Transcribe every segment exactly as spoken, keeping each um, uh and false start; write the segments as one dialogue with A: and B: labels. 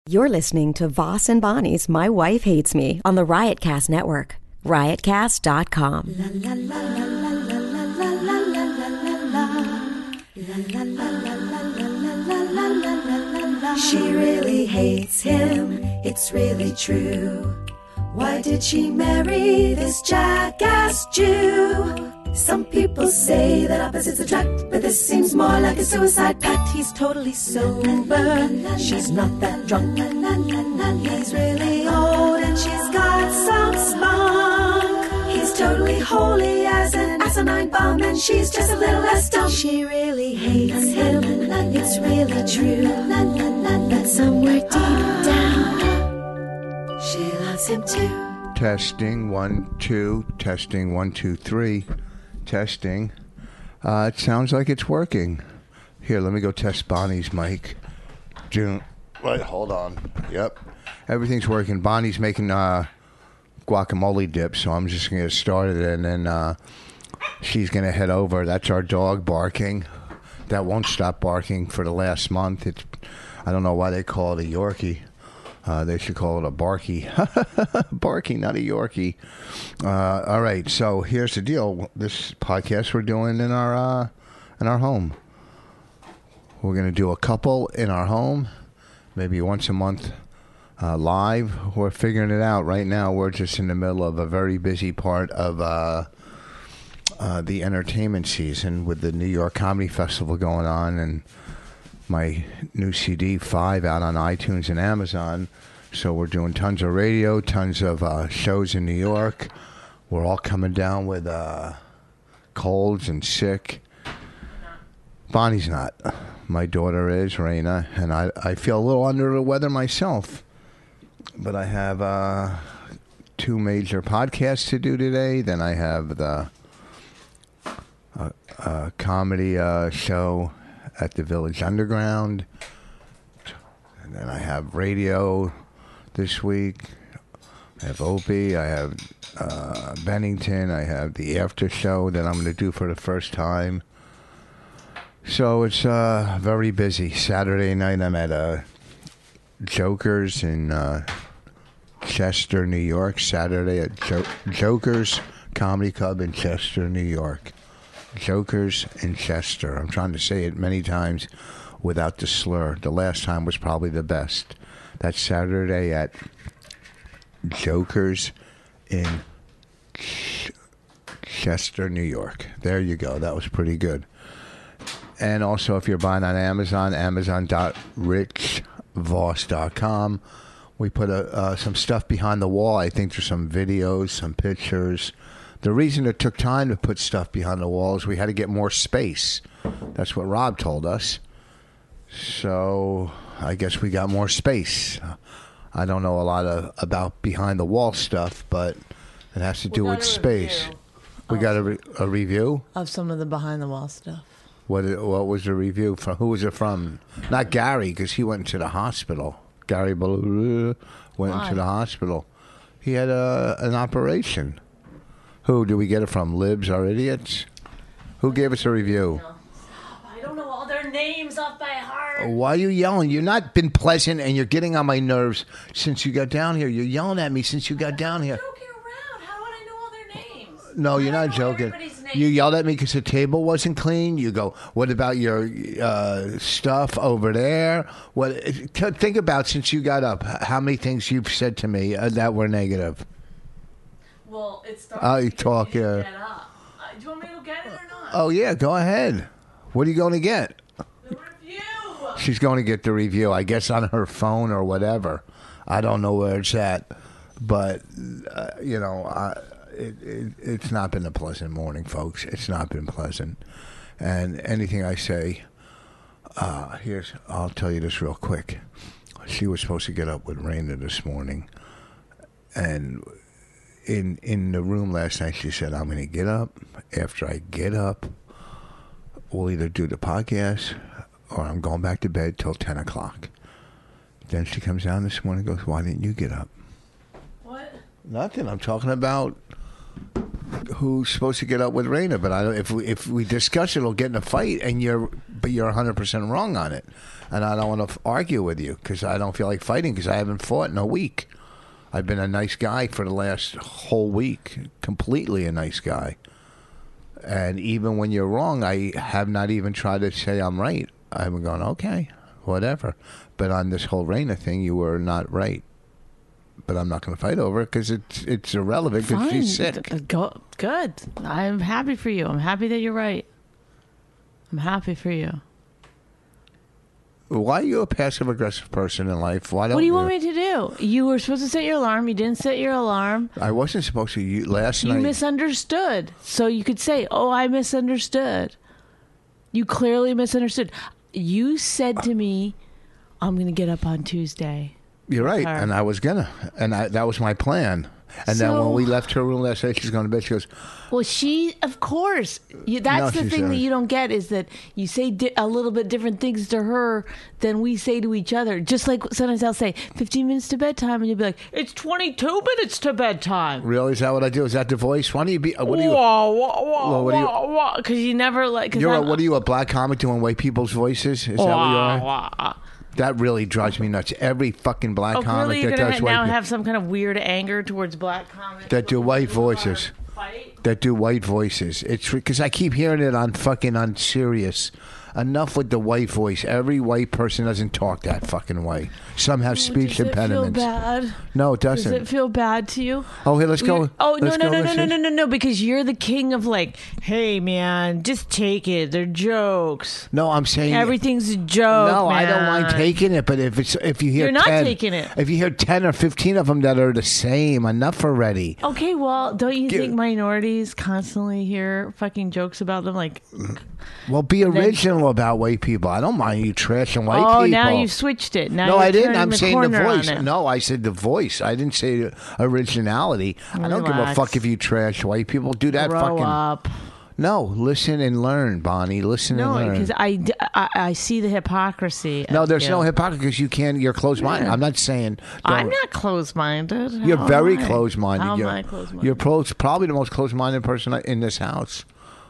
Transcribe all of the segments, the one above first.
A: You're listening to Voss and Bonnie's My Wife Hates Me on the Riotcast Network. riotcast dot com.
B: She really hates him, it's really true. Why did she marry this jackass Jew? Some people say that opposites attract, but this seems more like a suicide pact. He's totally sober, she's not that drunk. He's really old and she's got some spunk. He's totally holy as an asinine bomb, and she's just a little less dumb. She really hates him, it's really true. But somewhere deep down, she loves him too.
C: Testing, one, two, testing, one, two, three. Testing. Uh, it sounds like it's working. Here, let me go test Bonnie's mic. June. Right, hold on. Yep. Everything's working. Bonnie's making uh, guacamole dip, so I'm just going to get started, and then uh, she's going to head over. That's our dog barking. That won't stop barking for the last month. It's, I don't know why they call it a Yorkie. Uh, they should call it a Barky. Barky, not a Yorkie. Uh, all right, so here's the deal. This podcast we're doing in our uh, in our home. We're going to do a couple in our home, maybe once a month uh, live. We're figuring it out. Right now, we're just in the middle of a very busy part of uh, uh, the entertainment season with the New York Comedy Festival going on, and my new C D, Five, out on iTunes and Amazon. So we're doing tons of radio, tons of uh, shows in New York. We're all coming down with uh, colds and sick. Bonnie's not. My daughter is, Raina, and I, I feel a little under the weather myself. But I have uh, two major podcasts to do today. Then I have the uh, uh, comedy uh, show at the Village Underground, and then I have radio this week. I have Opie, I have uh, Bennington, I have the after show that I'm going to do for the first time. So it's uh, very busy. Saturday night I'm at uh, Joker's in uh, Chester, New York. Saturday at jo- Joker's Comedy Club in Chester, New York. Joker's in Chester. I'm trying to say it many times without the slur. The last time was probably the best. That's Saturday at Joker's in Ch- Chester, New York. There you go. That was pretty good. And also, if you're buying on Amazon, amazon dot rich voss dot com. We put a, uh, some stuff behind the wall. I think there's some videos, some pictures. The reason it took time to put stuff behind the wall is we had to get more space. That's what Rob told us. So I guess we got more space. I don't know a lot of, about behind the wall stuff, but it has to do with space. We got a, re- a review?
D: Of some of the behind the wall stuff.
C: What What was the review from? Who was it from? Not Gary, because he went into the hospital. Gary Ballou went
D: Why?
C: into the hospital. He had a, an operation. Who do we get it from? Libs are idiots? Who gave us a review?
D: I don't know all their names off by heart.
C: Why are you yelling? You're not been pleasant, and you're getting on my nerves since you got down here. You're yelling at me since you got down here.
D: Joking around. How would I know all their names?
C: No, you're not joking. You yelled at me because the table wasn't clean. You go, what about your uh, stuff over there? What? T- think about since you got up, how many things you've said to me uh, that were negative.
D: Well, it's
C: Oh, you talk, yeah.
D: Get up. Uh, do you want me to go get it or not?
C: Oh, yeah, go ahead. What are you going to get?
D: The review.
C: She's going to get the review, I guess, on her phone or whatever. I don't know where it's at. But, uh, you know, I, it, it, it's not been a pleasant morning, folks. It's not been pleasant. And anything I say, uh, here's, I'll tell you this real quick. She was supposed to get up with Raina this morning. And in in the room last night, she said, I'm going to get up. After I get up, we'll either do the podcast or I'm going back to bed till ten o'clock. Then she comes down this morning and goes, why didn't you get up?
D: What?
C: Nothing. I'm talking about who's supposed to get up with Raina, but I don't. If we if we discuss it, it'll get in a fight, and you're but you're one hundred percent wrong on it, and I don't want to argue with you because I don't feel like fighting because I haven't fought in a week. I've been a nice guy for the last whole week, completely a nice guy, and even when you're wrong, I have not even tried to say I'm right. I'm going okay, whatever. But on this whole Raina thing, you were not right. But I'm not going to fight over it because it's it's irrelevant because she's sick.
E: Go, good. I'm happy for you. I'm happy that you're right. I'm happy for you.
C: Why are you a passive aggressive person in life? Why don't
E: What do you want me to do? You were supposed to set your alarm. You didn't set your alarm.
C: I wasn't supposed to. You, last
E: You
C: night.
E: misunderstood. So you could say, "Oh, I misunderstood." You clearly misunderstood. You said to me, "I'm going to get up on Tuesday."
C: You're right,
E: her.
C: and I was gonna, and I, that was my plan. And then
E: So-
C: when we left her room last night, she's going to bed. She goes,
E: Well, she, of course. You, that's
C: No,
E: the
C: she
E: thing that
C: said-
E: you don't get is that you say di- a little bit different things to her than we say to each other. Just like sometimes I'll say fifteen minutes to bedtime, and you'll be like, "It's twenty-two minutes to bedtime."
C: "Really? Is that what I do? Is that the voice? Why do you be? uh, What do you?
E: Whoa, whoa, whoa,
C: Well, what do you-
E: whoa, whoa, because you never like. Cause
C: You're a,
E: I'm-
C: what are you? A black comic doing white people's voices? Is that what you are?
E: Wah, wah.
C: That really drives me nuts. Every fucking black
E: Oh,
C: comic
E: clearly you're
C: that
E: gonna
C: does
E: ha-
C: white
E: now
C: pe-
E: have some kind of weird anger towards black comics
C: That do white voices.
E: Fight?
C: that do white voices. It's because I keep hearing it on fucking on Sirius. Enough with the white voice. Every white person doesn't talk that fucking way. Some have speech
E: Does it
C: impediments.
E: feel bad?
C: No, it
E: Does
C: doesn't.
E: it feel bad to you?
C: Oh, hey, let's go.
E: You're- Oh no
C: Let's
E: no
C: go
E: no no no
C: listen.
E: no no no! Because you're the king of like, hey man, just take it. They're jokes.
C: No, I'm saying
E: Everything's a joke.
C: No, I don't mind
E: man.
C: taking it, but if it's if you hear
E: You're not
C: ten,
E: taking it.
C: If you hear ten or fifteen of them that are the same, enough already.
E: Okay, well, don't you
C: Give-
E: think minorities constantly hear fucking jokes about them? Like,
C: Well, be original about white people. I don't mind you trashing white
E: oh,
C: people.
E: now you've switched it. Now
C: No,
E: you're
C: I didn't.
E: turning
C: I'm
E: the
C: saying the
E: corner on
C: voice.
E: it.
C: No, I said the voice. I didn't say originality. I don't give a
E: Relax.
C: fuck if you trash white people. Do that
E: Grow
C: fucking.
E: up.
C: No, listen and learn, Bonnie. Listen
E: No,
C: and learn.
E: because I, I, I see the hypocrisy.
C: no,
E: of
C: there's
E: you.
C: no hypocrisy because you can't. You're closed-minded. I'm not saying.
E: I'm
C: don't-
E: not closed-minded.
C: You're
E: How
C: very
E: am I?
C: closed-minded.
E: How am
C: you're,
E: I closed-minded?
C: You're pro- probably the most closed-minded person in this house.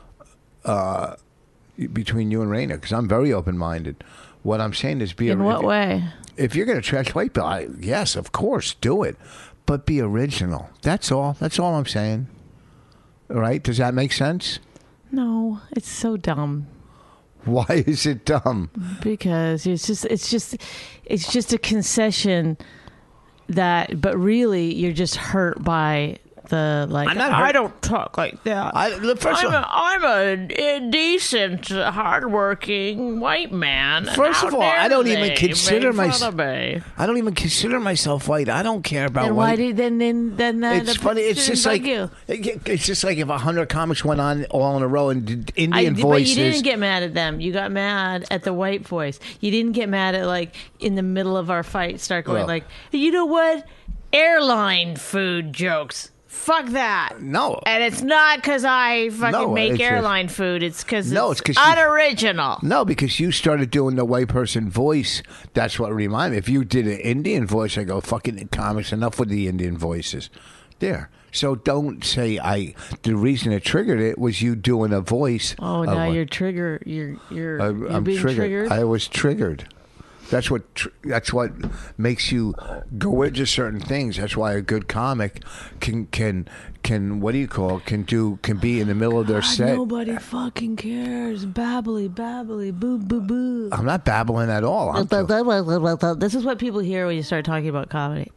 C: Uh, between you and Raina, because I'm very open-minded. What I'm saying is, be
E: In
C: if-
E: what way?
C: If you're going to trash white people, I, yes, of course, do it, but be original. That's all. That's all I'm saying. All right? Does that make sense?
E: No, it's so dumb.
C: Why is it dumb?
E: Because it's just it's just it's just a concession that but really you're just hurt by the like
C: I'm not hurt.
E: I don't talk like that.
C: I, look, first
E: I'm
C: of
E: a,
C: all,
E: I'm a decent, hardworking white man. and
C: First
E: how
C: of all,
E: dare
C: I don't
E: they
C: even consider
E: make
C: mys-
E: fun of me.
C: I don't even consider myself white. I don't care about
E: Then
C: white.
E: why did then then then uh,
C: it's
E: the
C: funny. It's
E: shouldn't
C: just
E: bug
C: like
E: you.
C: it's just like if a hundred comics went on all in a row and did
E: I,
C: Indian
E: but
C: voices.
E: you didn't get mad at them. You got mad at the white voice. You didn't get mad at like in the middle of our fight. Start going
C: Well-
E: like, you know what? Airline food jokes. Fuck that.
C: No.
E: And it's not because I fucking
C: No,
E: make
C: it's just-
E: airline food. It's because
C: No,
E: it's,
C: it's 'cause you-
E: unoriginal.
C: No, because you started doing the white person voice. That's what reminded me. If you did an Indian voice, I go, fucking comics, enough with the Indian voices. There. So don't say I. The reason it triggered it was you doing a voice.
E: Oh,
C: of
E: now
C: a-
E: you're trigger. You're you're,
C: I-
E: you're
C: I'm
E: being
C: triggered.
E: triggered.
C: I was triggered. That's what. Tr- that's what makes you go into certain things. That's why a good comic can can can what do you call it? Can do can be in the middle of their
E: God,
C: set.
E: nobody fucking cares. Babbly, babbly, boo, boo, boo.
C: I'm not babbling at all. I'm
E: This is what people hear when you start talking about comedy.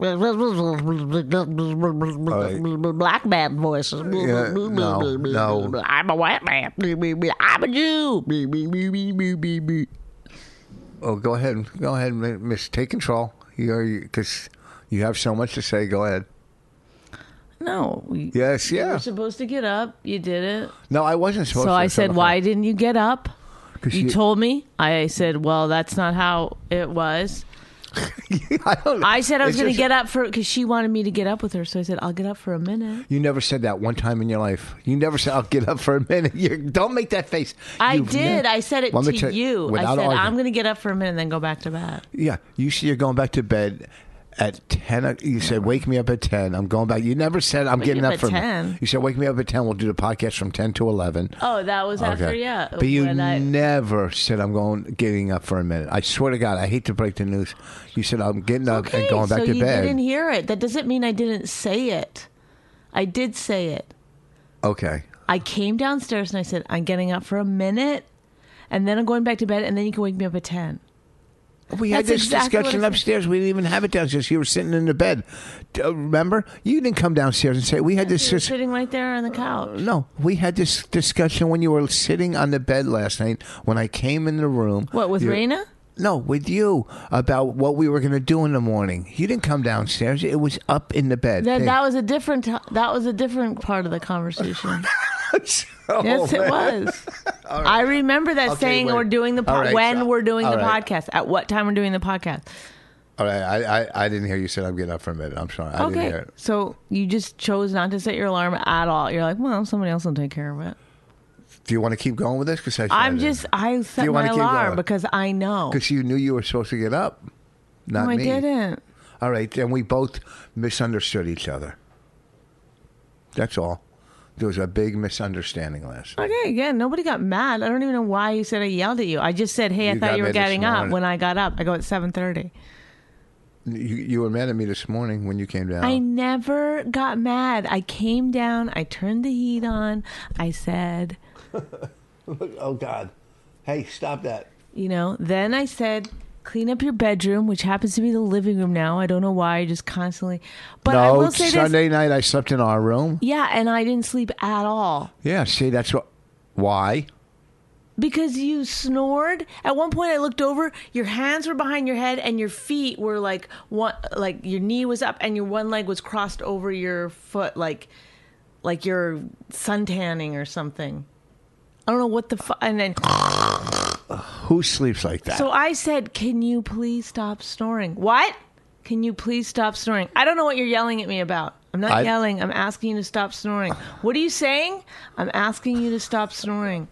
E: Black man voices.
C: Yeah, no, no.
E: I'm a white man. I'm a Jew.
C: Oh, go ahead. Go ahead, Miss. Take control. You're because you have so much to say. Go ahead.
E: No. You
C: Yes, yeah.
E: were supposed to get up. You did it.
C: No, I wasn't supposed
E: So
C: to.
E: I said, why didn't you get up?
C: 'Cause
E: You
C: you-
E: told me. I said, well, that's not how it was.
C: I don't.
E: I said I was
C: It's
E: going to
C: just-
E: get up for because she wanted me to get up with her. So I said, I'll get up for a minute.
C: You never said that one time in your life. You never said, "I'll get up for a minute." You don't make that face.
E: I
C: You've
E: did.
C: ne-
E: I said it
C: Let me
E: to
C: tell-
E: you. I
C: without
E: said,
C: arguing.
E: I'm going to get up for a minute and then go back to bed.
C: Yeah, you see, you're going back to bed, At ten, o- you said, wake me up at ten. I'm going back. You never said, I'm
E: Wake
C: getting
E: me
C: up
E: up
C: for
E: at ten.
C: You said, wake me up at ten. We'll do the podcast from ten to eleven.
E: Oh, that was after, yeah.
C: But you
E: when I-
C: never said, I'm going, getting up for a minute. I swear to God, I hate to break the news. You said, I'm getting up
E: Okay,
C: and going back
E: so
C: to
E: you
C: bed.
E: didn't hear it. That doesn't mean I didn't say it. I did say it.
C: Okay.
E: I came downstairs and I said, I'm getting up for a minute, and then I'm going back to bed, and then you can wake me up at ten.
C: We had
E: That's
C: this
E: exactly what
C: discussion
E: I said.
C: upstairs. We didn't even have it downstairs. You were sitting in the bed. D- uh, Remember? You didn't come downstairs and say, we had this.
E: You were
C: dis-
E: sitting right there on the couch.
C: No, we had this discussion when you were sitting on the bed last night when I came in the room.
E: What, with
C: You-
E: Raina?
C: No, with you about what we were going to do in the morning. You didn't come downstairs. It was up in the bed.
E: That,
C: Hey.
E: that was a different. That was a different part of the conversation.
C: Oh,
E: Yes, it
C: man.
E: was. I remember that
C: Okay,
E: saying
C: wait.
E: we're doing the po-
C: All right,
E: when
C: so-
E: we're doing
C: all
E: the
C: right.
E: podcast. At what time we're doing the podcast?
C: All right, I, I, I didn't hear you said I'm getting up for a minute. I'm sorry. I didn't
E: Okay,
C: hear it.
E: so you just chose not to set your alarm at all. You're like, well, somebody else will take care of it.
C: Do you want to keep going with this? Because I
E: I'm just. I set
C: you
E: my
C: wanna keep
E: alarm
C: going?
E: because I know.
C: Because you knew you were supposed to get up. Not
E: No, I
C: me.
E: didn't.
C: All right, then we both misunderstood each other. That's all. There was a big misunderstanding last night.
E: Okay, again, nobody got mad. I don't even know why you said I yelled at you. I just said, hey, I
C: You
E: thought
C: got
E: you were
C: mad this
E: getting up.
C: morning.
E: When I got up, I go at seven thirty.
C: You, you were mad at me this morning when you came down.
E: I never got mad. I came down. I turned the heat on. I said,
C: Oh, God. Hey, stop that.
E: you know, then I said, clean up your bedroom, which happens to be the living room now. I don't know why. I just constantly. But I
C: no,
E: will say
C: Sunday
E: this.
C: night I slept in our room.
E: Yeah, and I didn't sleep at all.
C: Yeah, see, that's what. Why?
E: Because you snored. At one point, I looked over. Your hands were behind your head, and your feet were like one, like your knee was up, and your one leg was crossed over your foot, like, like you're suntanning or something. I don't know what the fu- and then.
C: Who sleeps like that?
E: So I said, "Can you please stop snoring?" What? Can you please stop snoring? I don't know what you're yelling at me about. I'm not
C: I-
E: yelling. I'm asking you to stop snoring. What are you saying? I'm asking you to stop snoring.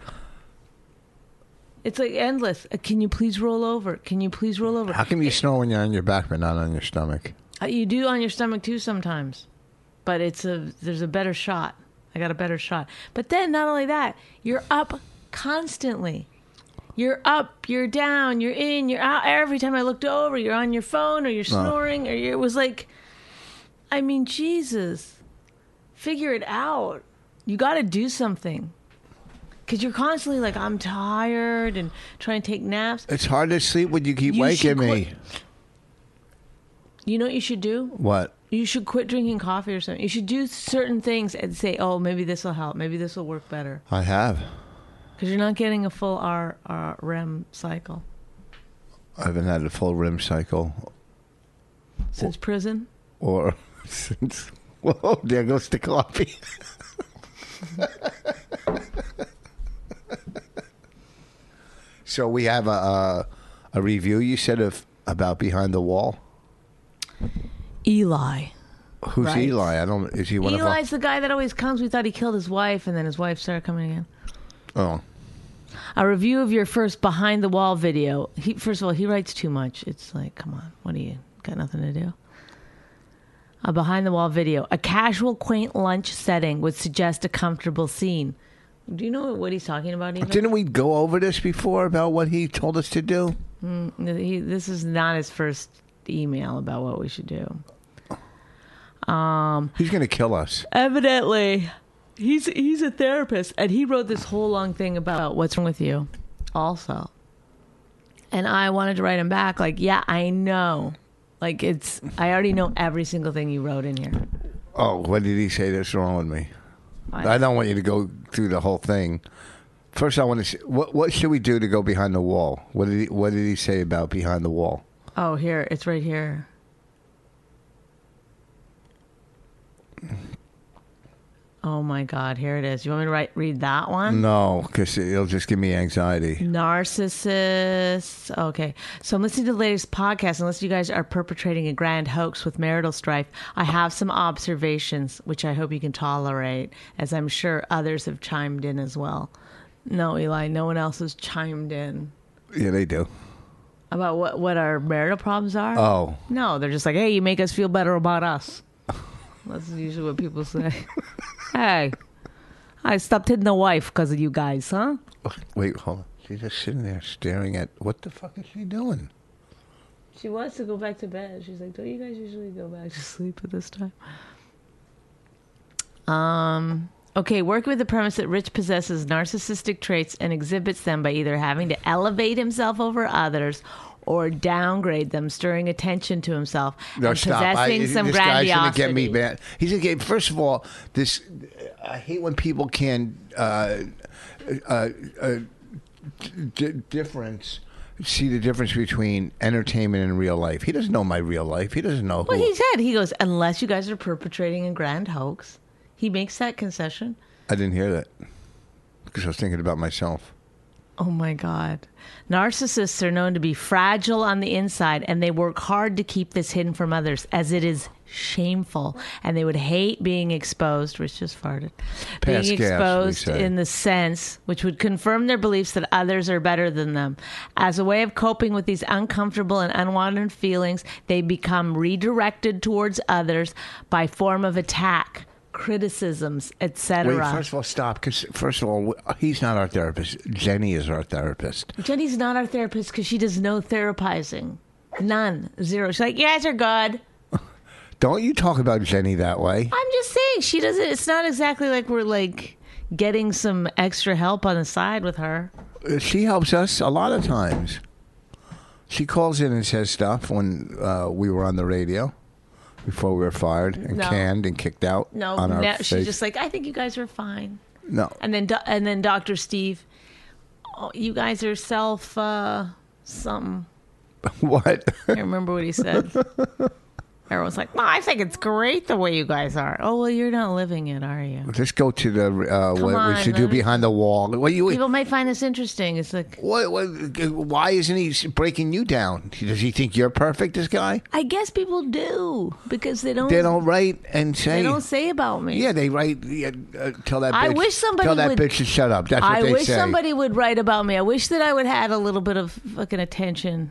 E: It's like endless. Uh, Can you please roll over? Can you please roll over?
C: How come you snore when you're on your back but not on your stomach?
E: Uh, You do on your stomach too sometimes, but it's a there's a better shot. I got a better shot. But then not only that, you're up constantly. You're up, you're down, you're in, you're out. Every time I looked over, you're on your phone or you're snoring or you it was like, I mean, Jesus, figure it out. You got to do something. Because you're constantly like, I'm tired and trying to take naps.
C: It's hard to sleep when you keep
E: You
C: waking
E: should
C: me.
E: quit- You know what you should do?
C: What?
E: You should quit drinking coffee or something. You should do certain things and say, oh, maybe this will help. Maybe this will work better.
C: I have.
E: Because you're not getting a full R, R R E M cycle.
C: I haven't had a full R E M cycle
E: Since prison?
C: or since. Whoa, there goes the coffee. So we have a, a a review you said of about Behind the Wall.
E: Eli.
C: Who's
E: Right.
C: Eli? I don't. Is he one
E: Eli's the guy that always comes. We thought he killed his wife, and then his wife started coming again.
C: of? Oh,
E: A review of your first behind the wall video. He, first of all, he writes too much. It's like, come on, what do you got? Nothing to do. A behind the wall video. A casual, quaint lunch setting would suggest a comfortable scene. Do you know what he's talking about? Even?
C: didn't we go over this before about what he told us to do?
E: He, this is not his first email about what we should do.
C: He's going to kill us.
E: Evidently, he's he's a therapist, and he wrote this whole long thing about what's wrong with you, also. And I wanted to write him back, like, yeah, I know, like it's. I already know every single thing you wrote in here.
C: Oh, what did he say that's wrong with me?
E: I-
C: I don't want you to go through the whole thing. First, I want to see what what should we do to go behind the wall? What did he What did he say about behind the wall?
E: Oh, here, it's right here. Oh my God, here it is. You want me to write, read that one?
C: No, because it'll just give me anxiety.
E: Narcissists. Okay. So I'm listening to the latest podcast. Unless you guys are perpetrating a grand hoax with marital strife, I have some observations, which I hope you can tolerate, as I'm sure others have chimed in as well. No, Eli, no one else has chimed in.
C: Yeah, they do.
E: About what, what our marital problems are?
C: Oh.
E: No, they're just like, hey, you make us feel better about us. That's usually what people say. Hey, I stopped hitting the wife because of you guys, huh?
C: Wait, hold on. She's just sitting there staring at, what the fuck is she doing?
E: She wants to go back to bed. She's like, don't you guys usually go back to sleep at this time? Um... Okay, work with the premise that Rich possesses narcissistic traits and exhibits them by either having to elevate himself over others or downgrade them, stirring attention to himself
C: No,
E: and
C: stop.
E: possessing
C: I,
E: some
C: this guy's
E: grandiosity.
C: gonna get me bad. He's gonna get. First of all, this. I hate when people can uh, uh, uh, d- difference. See the difference between entertainment and real life. He doesn't know my real life. He doesn't know who.
E: Well, he said, he goes, unless you guys are perpetrating a grand hoax. He makes that concession.
C: I didn't hear that because I was thinking about myself.
E: Oh, my God. Narcissists are known to be fragile on the inside, and they work hard to keep this hidden from others, as it is shameful, and they would hate being exposed, which just farted,
C: Pass
E: being
C: gas, we
E: exposed
C: say.
E: in the sense which would confirm their beliefs that others are better than them. As a way of coping with these uncomfortable and unwanted feelings, they become redirected towards others by form of attack, criticisms, et
C: Wait,
E: cetera.
C: first of all, stop. Because first of all, he's not our therapist. Jenny is our therapist.
E: Jenny's not our therapist because she does no therapizing. None. Zero. She's like, you guys are good.
C: Don't you talk about Jenny that way?
E: I'm just saying, she doesn't, it's not exactly like we're like getting some extra help on the side with her.
C: She helps us a lot of times. She calls in and says stuff when uh, we were on the radio before we were fired and
E: No.
C: canned and kicked out.
E: No,
C: on our
E: no
C: face.
E: she's just like, I think you guys are fine.
C: No.
E: And then, Do- and then Doctor Steve, oh, you guys are self uh, something.
C: What?
E: I can't remember what he said. Everyone's like, well, I think it's great the way you guys are. Oh, well, you're not living it, are you?
C: Let's go to the uh, what
E: on,
C: we should do
E: let me-
C: behind the wall. What you?
E: People might find this interesting. It's like,
C: What, what? Why isn't he breaking you down? Does he think you're perfect? This guy?
E: I guess people do because they don't.
C: They don't write and say.
E: They don't say about me.
C: Yeah, they write. Yeah, uh, tell that. Bitch,
E: I wish somebody
C: tell that
E: would-
C: bitch to shut up. That's what
E: I
C: they
E: wish
C: say.
E: somebody would write about me. I wish that I would have had a little bit of fucking attention.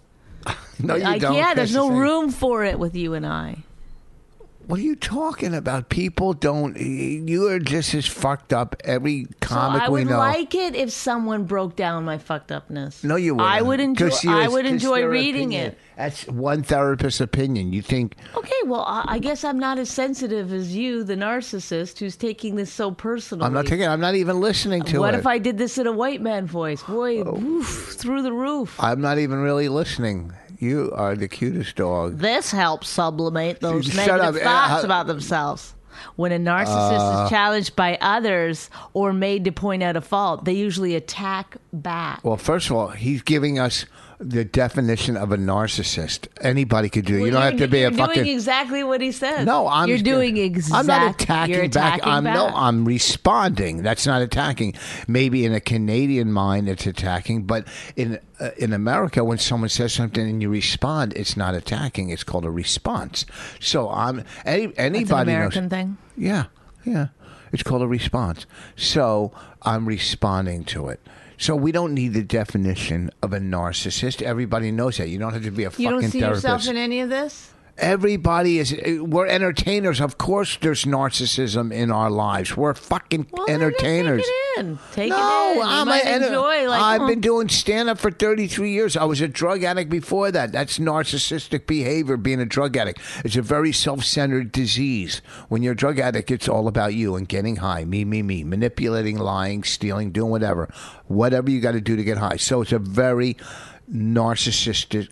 C: No, you
E: I
C: don't.
E: can't. There's
C: That's the
E: no
C: thing.
E: room for it with you and I.
C: What are you talking about? People don't. You are just as fucked up. Every comic
E: so I
C: we
E: would
C: know.
E: like it if someone broke down my fucked upness.
C: No, you wouldn't.
E: I would enjoy.
C: 'Cause you're-
E: I would
C: 'cause
E: enjoy
C: their
E: reading
C: opinion.
E: it.
C: That's one therapist's opinion. You think?
E: Okay, well, I I guess I'm not as sensitive as you, the narcissist, who's taking this so personally.
C: I'm not taking. I'm not even listening to
E: What
C: it.
E: if I did this in a white man voice? Boy, woof, through the roof.
C: I'm not even really listening. You are the cutest dog.
E: This helps sublimate those
C: Shut
E: negative
C: up.
E: thoughts
C: Uh,
E: about themselves. When a narcissist is challenged by others or made to point out a fault, they usually attack back.
C: Well, first of all, he's giving us the definition of a narcissist. Anybody could do it.
E: Well,
C: You don't
E: you're-
C: have to be
E: you're
C: a fucking.
E: doing exactly what he said.
C: No, I'm.
E: You're doing exactly.
C: I'm not attacking
E: you're
C: back.
E: attacking
C: I'm no.
E: back.
C: I'm responding. That's not attacking. Maybe in a Canadian mind, it's attacking. But in uh, in America, when someone says something and you respond, it's not attacking. It's called a response. So I'm. Any, anybody
E: That's an American
C: knows.
E: thing.
C: Yeah, yeah. It's called a response. So I'm responding to it. So we don't need the definition of a narcissist. Everybody knows that. You don't have to be a
E: You
C: fucking
E: don't see
C: therapist.
E: yourself in any of this?
C: Everybody is. We're entertainers. Of course, there's narcissism in our lives. We're fucking
E: Well, then
C: entertainers.
E: Take it in. Take
C: no,
E: it in. You
C: I'm
E: might
C: a,
E: enjoy. Like,
C: I've
E: oh,
C: been doing stand up for thirty-three years. I was a drug addict before that. That's narcissistic behavior, being a drug addict. It's a very self centered disease. When you're a drug addict, it's all about you and getting high. Me, me, me. Manipulating, lying, stealing, doing whatever. Whatever you got to do to get high. So it's a very narcissistic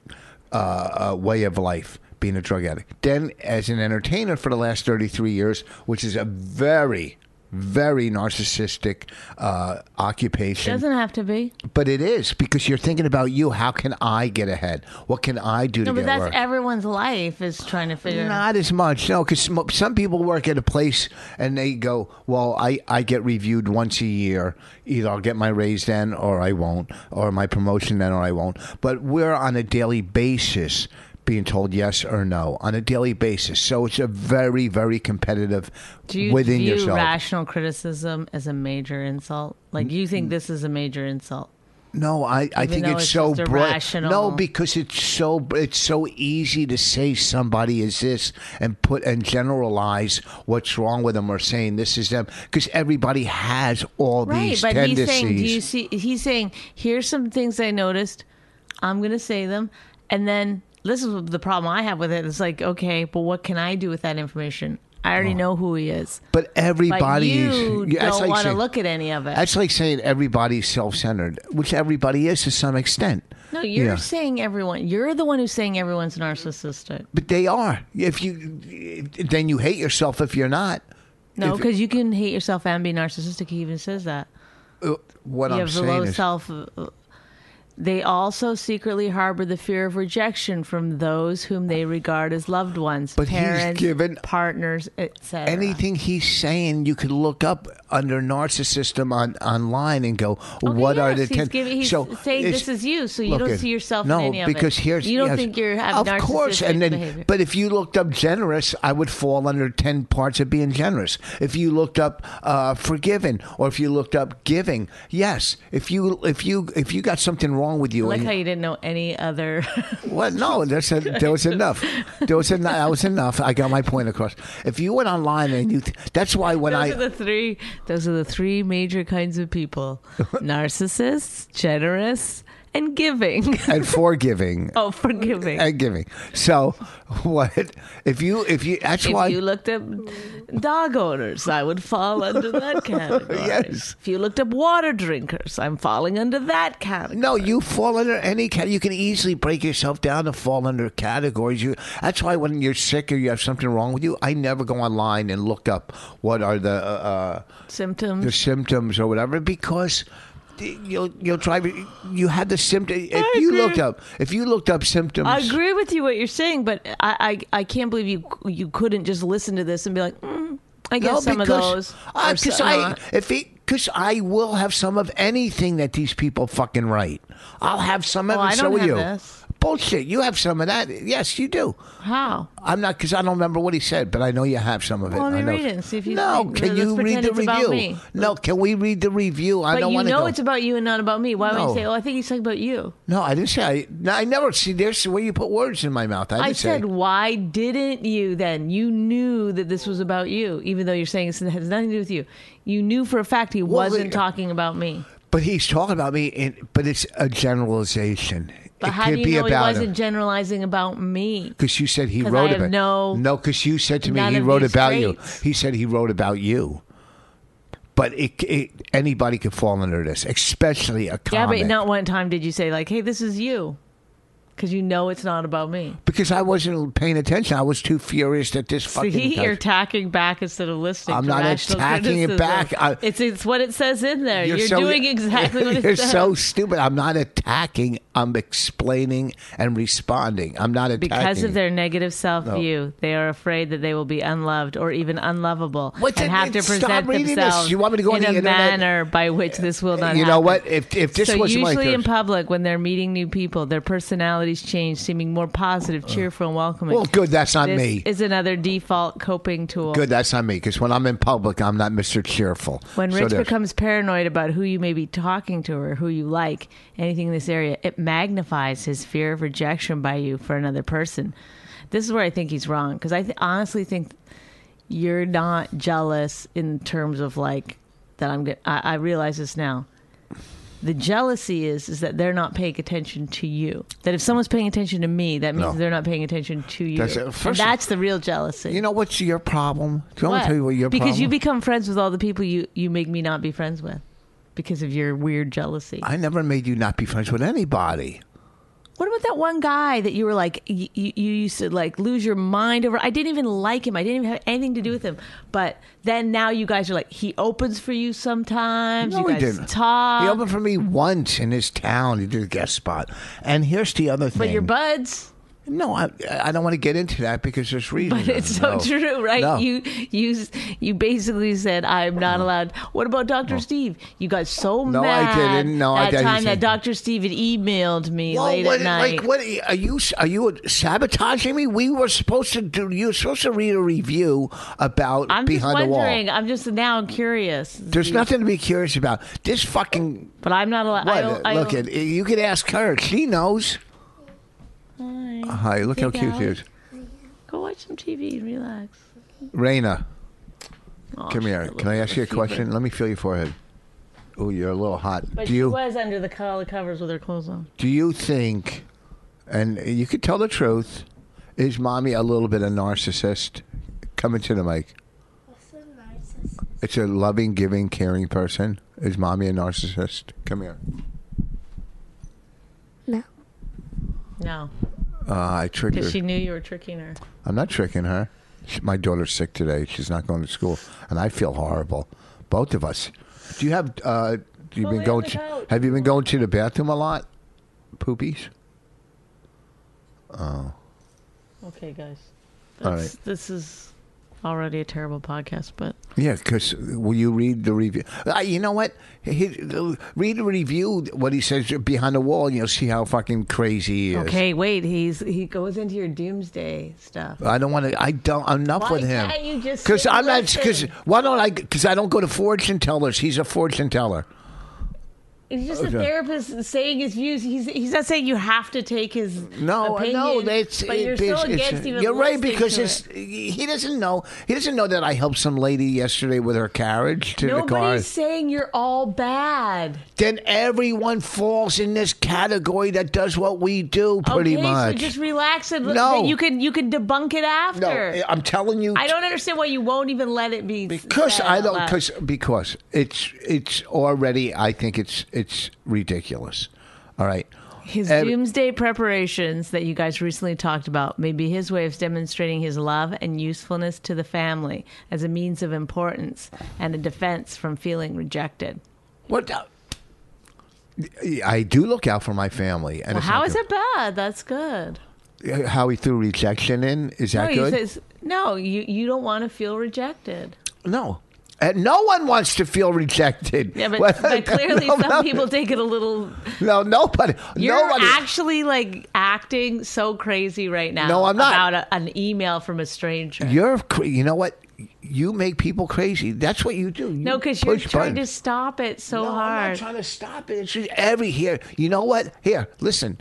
C: uh, uh, way of life, being a drug addict. Then, as an entertainer for the last thirty-three years, which is a very, very narcissistic uh, occupation.
E: doesn't have to be.
C: But it is, because you're thinking about you. How can I get ahead? What can I do
E: No,
C: to
E: but
C: get
E: that's
C: work?
E: everyone's life is trying to figure.
C: Not as much, no, because some people work at a place and they go, well, I, I get reviewed once a year. Either I'll get my raise then or I won't, or my promotion then or I won't. But we're on a daily basis being told yes or no on a daily basis. So it's a very, very competitive
E: Do you
C: within
E: view
C: yourself.
E: rational criticism as a major insult? Like, you think this is a major insult?
C: No, I, I
E: Even
C: think
E: though
C: it's
E: it's
C: so
E: just
C: broad.
E: irrational.
C: No, because it's so it's so easy to say somebody is this and put and generalize what's wrong with them or saying this is them because everybody has all
E: Right,
C: these
E: but
C: tendencies.
E: he's saying, do you see? He's saying, here's some things I noticed. I'm going to say them, and then this is the problem I have with it. It's like, okay, but what can I do with that information? I already know who he is.
C: But everybody,
E: But you
C: yeah, that's
E: don't
C: like
E: want to
C: saying-
E: look at any of it.
C: That's like saying everybody's self-centered, which everybody is to some extent.
E: No, you're
C: Yeah.
E: saying everyone. You're the one who's saying everyone's narcissistic.
C: But they are. If you, then you hate yourself if you're not.
E: No,
C: If-
E: because you can hate yourself and be narcissistic. He even says that.
C: Uh, What
E: You
C: I'm
E: have
C: saying
E: low
C: is,
E: self. They also secretly harbor the fear of rejection from those whom they regard as loved ones,
C: But he's
E: parents,
C: given-
E: partners, et cetera.
C: anything he's saying, you could look up under narcissism on online and go,
E: Okay,
C: what are
E: yes,
C: the
E: he's,
C: ten?
E: giving, he's
C: so
E: saying
C: it's-
E: this is you, so you
C: look
E: don't
C: at-
E: see yourself
C: no,
E: in any of
C: because
E: it.
C: here's
E: you don't
C: yes,
E: think you're having
C: of course,
E: narcissistic
C: and then,
E: behavior.
C: but if you looked up generous, I would fall under ten parts of being generous. If you looked up uh, forgiven, or if you looked up giving, yes. If you if you if you got something wrong with you,
E: I like
C: and-
E: how you didn't know any other.
C: what? No, that's a, there was enough. There was enough. That was enough. I got my point across. If you went online and you, that's why when
E: those
C: I
E: are the three. Those are the three major kinds of people: narcissists, generous, and giving.
C: and forgiving.
E: oh, forgiving.
C: And giving. So what if you if you that's
E: If
C: why
E: you looked up dog owners, I would fall under that category.
C: Yes.
E: If you looked up water drinkers, I'm falling under that category.
C: no, you fall under any cat. You can easily break yourself down to fall under categories. You. That's why when you're sick or you have something wrong with you, I never go online and look up what are the uh,
E: Symptoms.
C: the symptoms or whatever because you'll you'll try. You had the symptom. If you
E: agree.
C: looked up, if you looked up symptoms,
E: I agree with you what you're saying, but I, I I can't believe you you couldn't just listen to this and be like, mm, I guess some of those. are
C: Because
E: so-
C: I,
E: not.
C: if because I will have some of anything that these people fucking write. I'll have some of
E: Oh,
C: it.
E: I
C: so
E: don't
C: will
E: have
C: you.
E: this.
C: Bullshit. You have some of that. Yes, you do.
E: How?
C: I'm not because I don't remember what he said, but I know you have some of it.
E: Well, let me
C: I know.
E: read it and see if you
C: No,
E: think-
C: can
E: let's
C: you read
E: pretend
C: the
E: it's about
C: review?
E: me.
C: No, can we read the review? I
E: But
C: don't
E: you
C: want to
E: know
C: go.
E: it's about you and not about me. Why would
C: No.
E: you say, oh, I think he's talking about you?
C: No, I didn't say. I, no, I never see. There's where you put words in my mouth. I, didn't
E: I
C: say.
E: said, why didn't you then? You knew that this was about you, even though you're saying it has nothing to do with you. You knew for a fact he
C: Well,
E: wasn't
C: it-
E: talking about me.
C: But he's talking about me, in, but it's a generalization.
E: But
C: it
E: how
C: can't
E: do you
C: be
E: know he
C: about
E: wasn't
C: him.
E: generalizing about me?
C: Because you said he
E: 'Cause
C: wrote
E: I have
C: about
E: no-
C: no. Because you said to me
E: none
C: he
E: of
C: wrote
E: these
C: about you.
E: traits.
C: He said he wrote about you. But it, it, anybody could fall under this, especially a
E: Yeah,
C: comic.
E: but not one time did you say, like, hey, this is you. Because you know it's not about me.
C: Because I wasn't paying attention. I was too furious that this fucking.
E: See,
C: guy-
E: you're attacking back instead of listening.
C: I'm
E: to
C: not
E: rational
C: attacking it
E: criticism.
C: back. I-
E: it's it's what it says in there. You're,
C: so-
E: doing exactly what it
C: You're
E: says.
C: so stupid. I'm not attacking. I'm explaining and responding. I'm not attacking.
E: Because of their negative self view, they are afraid that they will be unloved or even unlovable
C: What's
E: and
C: it-
E: have to
C: stop
E: present
C: reading this.
E: themselves
C: You want me to go on
E: in
C: the
E: a
C: internet?
E: manner by which this will not
C: You
E: happen.
C: know what? If if this
E: so
C: was my
E: usually in
C: person-
E: public, when they're meeting new people, their personalities change, seeming more positive, cheerful, and welcoming.
C: well, good. That's not
E: this
C: me.
E: is another default coping tool.
C: Good. That's not me. Because when I'm in public, I'm not Mister Cheerful.
E: When
C: So
E: Rich
C: there's-
E: becomes paranoid about who you may be talking to or who you like, anything in this area, it magnifies his fear of rejection by you for another person. This is where I think he's wrong because I th- honestly think you're not jealous in terms of like that. I'm. Get- I, I realize this now. The jealousy is is that they're not paying attention to you. That if someone's paying attention to me, that means
C: No.
E: they're not paying attention to you.
C: That's it.
E: And
C: First-
E: that's the real jealousy.
C: You know what's your problem? Do you want me
E: What?
C: to tell you what your
E: because
C: problem?
E: you become friends with all the people you, you make me not be friends with because of your weird jealousy.
C: I never made you not be friends with anybody.
E: What about that one guy that you were like, you, you you used to like lose your mind over? I didn't even like him. I didn't even have anything to do with him. But then now you guys are like, he opens for you sometimes.
C: No,
E: you
C: he
E: guys
C: didn't.
E: talk.
C: He opened for me once in his town. He did a guest spot. And here's the other thing.
E: but you're buds.
C: No, I, I don't want to get into that because there's reasons.
E: But it's so
C: no.
E: true, right?
C: No.
E: You you you basically said I'm not allowed. What about Doctor Steve? You got so
C: No, I
E: mad
C: didn't. No, I
E: that
C: didn't.
E: time that Doctor Steve had emailed me
C: Well,
E: late
C: what,
E: at night.
C: Like, what are you? Are you sabotaging me? We were supposed to do. You were supposed to read a review about
E: I'm just
C: Behind the Wall.
E: wondering. I'm just now curious.
C: There's nothing to be curious about. This fucking.
E: But I'm not allowed.
C: What?
E: I don't, I
C: look
E: don't,
C: at you. Can ask her. She knows.
E: Hi.
C: Hi. Look how
E: Big
C: cute she
E: Alex.
C: is.
E: Go watch some T V. Relax.
C: Raina,
E: Oh,
C: come
E: she's
C: here.
E: a
C: Can I
E: little
C: ask you a
E: fever.
C: question? Let me feel your forehead. Oh, you're a little hot.
E: But
C: do
E: she
C: you
E: was under the collar covers with her clothes on.
C: do you think, and you could tell the truth, is mommy a little bit a narcissist? Come into the mic.
F: What's a narcissist?
C: It's a loving, giving, caring person. Is mommy a narcissist? Come here.
F: No.
E: No,
C: Uh, I tricked her.
E: because she knew you were tricking her.
C: I'm not tricking her. She, my daughter's sick today. She's not going to school, and I feel horrible. Both of us. Do you have? Uh, do you
E: Go
C: been
E: lay
C: going?
E: on the
C: To,
E: couch.
C: have you been going to the bathroom a lot? Poopies. Oh,
E: Okay, guys.
C: All
E: That's, This is already a terrible podcast, but
C: yeah. Because will you read the review? Uh, you know what? He, read the review. What he says behind the wall. And you'll see how fucking crazy he is.
E: okay. Wait, he's he goes into your doomsday stuff.
C: I don't want to. I don't. Enough
E: Why
C: with him.
E: can't you just
C: Because
E: sit
C: I'm
E: and
C: not. Because
E: listen?
C: why don't I? Because I don't go to fortune tellers. He's a fortune teller.
E: He's just
C: Okay.
E: a therapist saying his views. He's he's not saying you have to take his
C: No,
E: opinion.
C: no, that's
E: but you're
C: it-
E: so
C: it's-
E: against
C: it's-
E: even
C: You're right
E: listening
C: because
E: to
C: it's,
E: it.
C: he doesn't know. He doesn't know that I helped some lady yesterday with her carriage to the car.
E: Nobody's saying you're all bad.
C: Then everyone falls in this category that does what we do, pretty
E: okay,
C: much.
E: so just relax and
C: No.
E: then you can you can debunk it
C: no,
E: after.
C: I'm telling you.
E: I don't understand why you won't even let it be.
C: Because
E: said
C: I
E: out
C: don't.
E: loud.
C: Because because it's it's already. I think it's it's ridiculous. All right.
E: His
C: Ev-
E: doomsday preparations that you guys recently talked about may be his way of demonstrating his love and usefulness to the family as a means of importance and a defense from feeling rejected.
C: What? the- I do look out for my family. And
E: Well,
C: it's
E: how
C: not
E: is
C: good.
E: it bad? That's good.
C: How he threw rejection in? Is that
E: no,
C: good?
E: he says no. You you don't want to feel rejected.
C: No. And no one wants to feel rejected.
E: Yeah, but,
C: Well,
E: but clearly
C: no,
E: some
C: no,
E: people take it a little.
C: No, nobody.
E: You're
C: nobody.
E: actually like acting so crazy right now.
C: No, I'm not.
E: About a, an email from a stranger.
C: You're. cra- You know what? You make people crazy. That's what you do. You
E: no, because you're
C: push
E: trying
C: buttons.
E: to stop it so
C: no, I'm
E: hard.
C: not trying to stop it. It's just every here. You know what? Here, listen.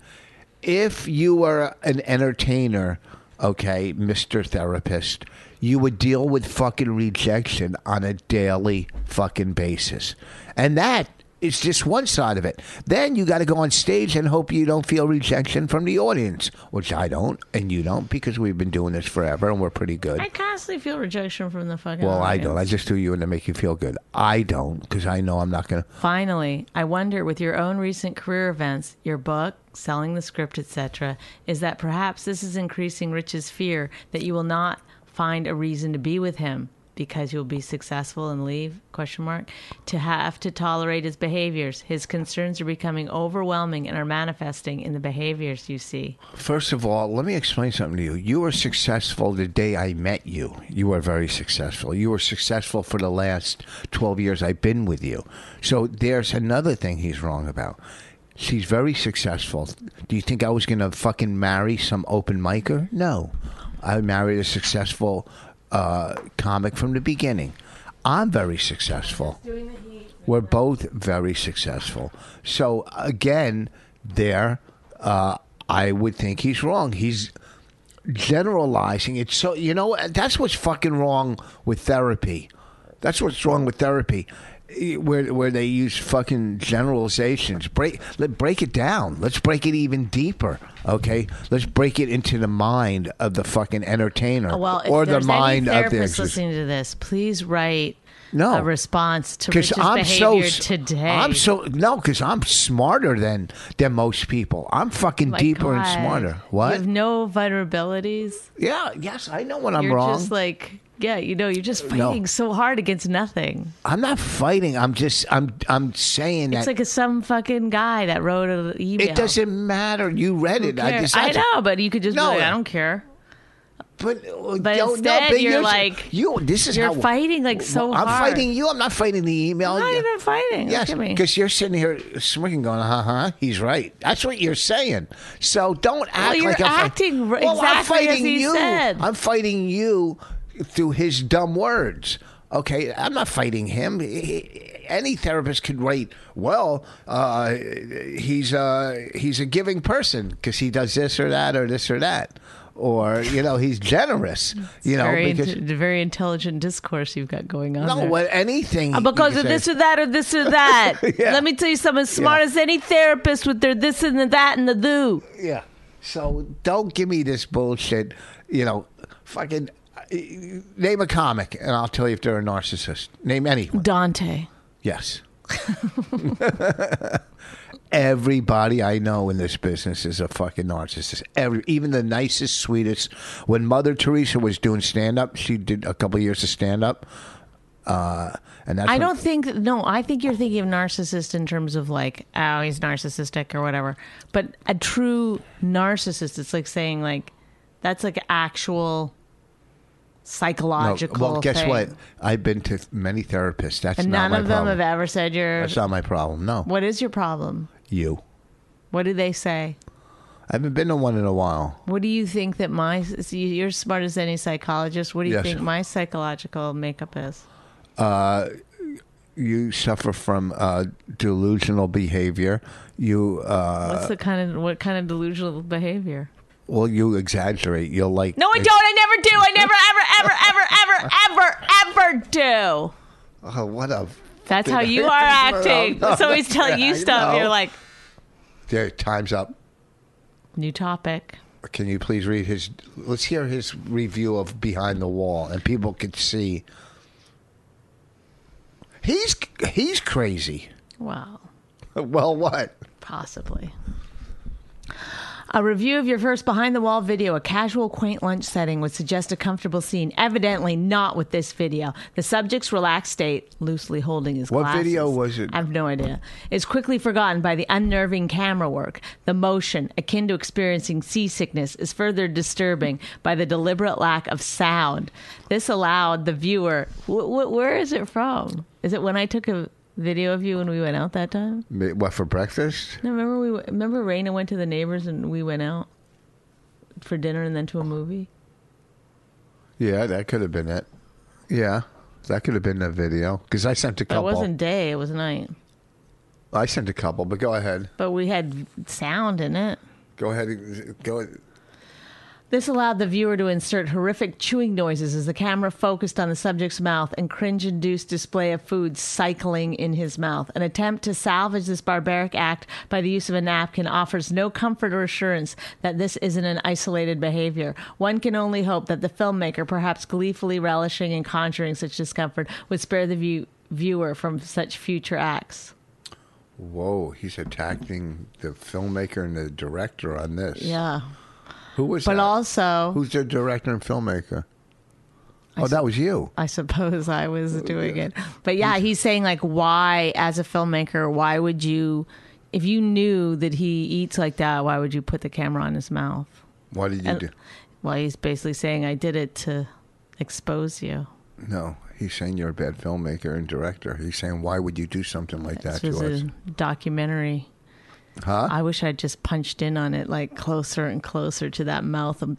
C: If you were an entertainer, okay, Mister Therapist, you would deal with fucking rejection on a daily fucking basis. And that is just one side of it. Then you got to go on stage and hope you don't feel rejection from the audience, which I don't, and you don't, because we've been doing this forever and we're pretty good.
E: I constantly feel rejection from the fucking.
C: Well, I
E: audience.
C: don't. I just do you in to make you feel good. I don't, because I know I'm not going to.
E: Finally, I wonder, with your own recent career events, your book, selling the script, et cetera, is that perhaps this is increasing Rich's fear that you will not find a reason to be with him because you'll be successful and leave? Question mark. To have to tolerate his behaviors. His concerns are becoming overwhelming and are manifesting in the behaviors you see.
C: First of all, let me explain something to you. You were successful the day I met you. You were very successful. You were successful for the last twelve years I've been with you. So there's another thing he's wrong about. She's very successful. Do you think I was going to fucking marry some open micer? No. I married a successful uh, comic from the beginning. I'm very successful. We're both very successful. So again, there, uh, I would think he's wrong. He's generalizing it. So you know, that's what's fucking wrong with therapy. That's what's wrong with therapy, where where they use fucking generalizations. Break let break it down. Let's break it even deeper. Okay, let's break it into the mind of the fucking entertainer,
E: Well, if
C: or the
E: there's
C: mind
E: any
C: of the
E: therapist
C: exorcist.
E: listening to this, please write
C: No.
E: a response to
C: Because
E: Rich's
C: I'm so
E: behavior today.
C: I'm so no, because I'm smarter than than most people. I'm fucking
E: My
C: deeper and
E: God.
C: smarter.
E: You
C: What?
E: have no vulnerabilities.
C: Yeah, yes, I know when I'm
E: You're
C: wrong.
E: just like yeah, you know, you're just fighting
C: No.
E: so hard against nothing.
C: I'm not fighting. I'm just. I'm. I'm saying that
E: It's like a, some fucking guy that wrote an email.
C: it doesn't matter. You read it. I
E: Care.
C: just.
E: I know, but you could just
C: No.
E: be like, I don't care.
C: But, uh,
E: But
C: no,
E: instead,
C: but
E: you're
C: here's-
E: like-
C: you. This is
E: You're
C: how
E: fighting like so
C: I'm
E: hard.
C: fighting you. I'm not fighting the email.
E: I'm not even fighting.
C: Yes,
E: Look at me.
C: because you're sitting here smirking, going, "Uh huh." He's right. That's what you're saying. So don't act
E: you're
C: like I'm fight-
E: acting r-
C: well, I'm
E: exactly as
C: fighting
E: he
C: you.
E: said.
C: I'm fighting you through his dumb words. Okay, I'm not fighting him. He- Any therapist could write, "Well, uh, he's uh, he's a giving person because he does this or that or this or that." Or, you know, he's generous, you know,
E: very,
C: because
E: int- very intelligent discourse you've got going on
C: no,
E: there.
C: what anything
E: Uh, because
C: you
E: of
C: can
E: this
C: say.
E: or that or this or that.
C: Yeah.
E: Let me tell you something. As smart
C: Yeah.
E: as any therapist with their this and the that and the do.
C: Yeah. So don't give me this bullshit. You know, fucking uh, name a comic, and I'll tell you if they're a narcissist. Name anyone.
E: Dante.
C: Yes. Everybody I know in this business is a fucking narcissist. Every, even the nicest, sweetest. When Mother Teresa was doing stand up, she did a couple years of stand up. Uh, and that's
E: I
C: when-
E: don't think, no, I think you're thinking of narcissist in terms of like, oh, he's narcissistic or whatever. But a true narcissist, it's like saying like, that's like actual psychological
C: No, well, guess
E: thing.
C: what? I've been to many therapists. That's
E: And
C: not
E: none
C: my
E: of them
C: problem.
E: have ever said you're,
C: That's not my problem. No,
E: what is your problem?
C: you.
E: What do they say?
C: I haven't been to one in a while.
E: What do you think that my, see, you're smart as any psychologist. What do you
C: Yes.
E: think my psychological makeup is?
C: You suffer from uh, delusional behavior. You, uh,
E: What's the kind of, what kind of delusional behavior?
C: well, you exaggerate. You'll like.
E: No, I don't. I never do. I never, ever, ever, ever, ever, ever, ever do.
C: Oh, what a.
E: That's how you are acting.
C: No, no,
E: So he's telling you
C: I
E: stuff.
C: know.
E: You're like,
C: There, time's up.
E: new topic.
C: Can you please read his? Let's hear his review of Behind the Wall, and people could see. He's he's crazy.
E: Wow.
C: Well, what?
E: Possibly. A review of your first behind the wall video, a casual, quaint lunch setting would suggest a comfortable scene. Evidently not with this video. The subject's relaxed state, loosely holding his
C: What
E: glasses.
C: video was it?
E: I have no idea. Is quickly forgotten by the unnerving camera work. The motion, akin to experiencing seasickness, is further disturbing by the deliberate lack of sound. This allowed the viewer. Wh- wh- where is it from? Is it when I took a video of you when we went out that time?
C: What for breakfast?
E: No, remember we remember Raina went to the neighbors and we went out for dinner and then to a movie.
C: Yeah, that could have been it. Yeah, that could have been the video because I sent a
E: But it
C: couple.
E: wasn't day; it was night.
C: I sent a couple, but go ahead.
E: But we had sound in it.
C: Go ahead. Go.
E: This allowed the viewer to insert horrific chewing noises as the camera focused on the subject's mouth and cringe-induced display of food cycling in his mouth. An attempt to salvage this barbaric act by the use of a napkin offers no comfort or assurance that this isn't an isolated behavior. One can only hope that the filmmaker, perhaps gleefully relishing and conjuring such discomfort, would spare the view- viewer from such future acts.
C: Whoa, he's attacking the filmmaker and the director on this.
E: Yeah.
C: Who was
E: But
C: that?
E: also,
C: Who's the director and filmmaker? Oh, that was you.
E: I suppose I was doing it. But yeah, he's saying like, why, as a filmmaker, why would you, if you knew that he eats like that, why would you put the camera on his mouth?
C: What did you
E: And-
C: do?
E: Well, he's basically saying, I did it to expose you.
C: No, he's saying you're a bad filmmaker and director. He's saying, why would you do something like that
E: This was
C: to us?
E: a documentary.
C: Huh?
E: I wish I'd just punched in on it like closer and closer to that mouth. Of,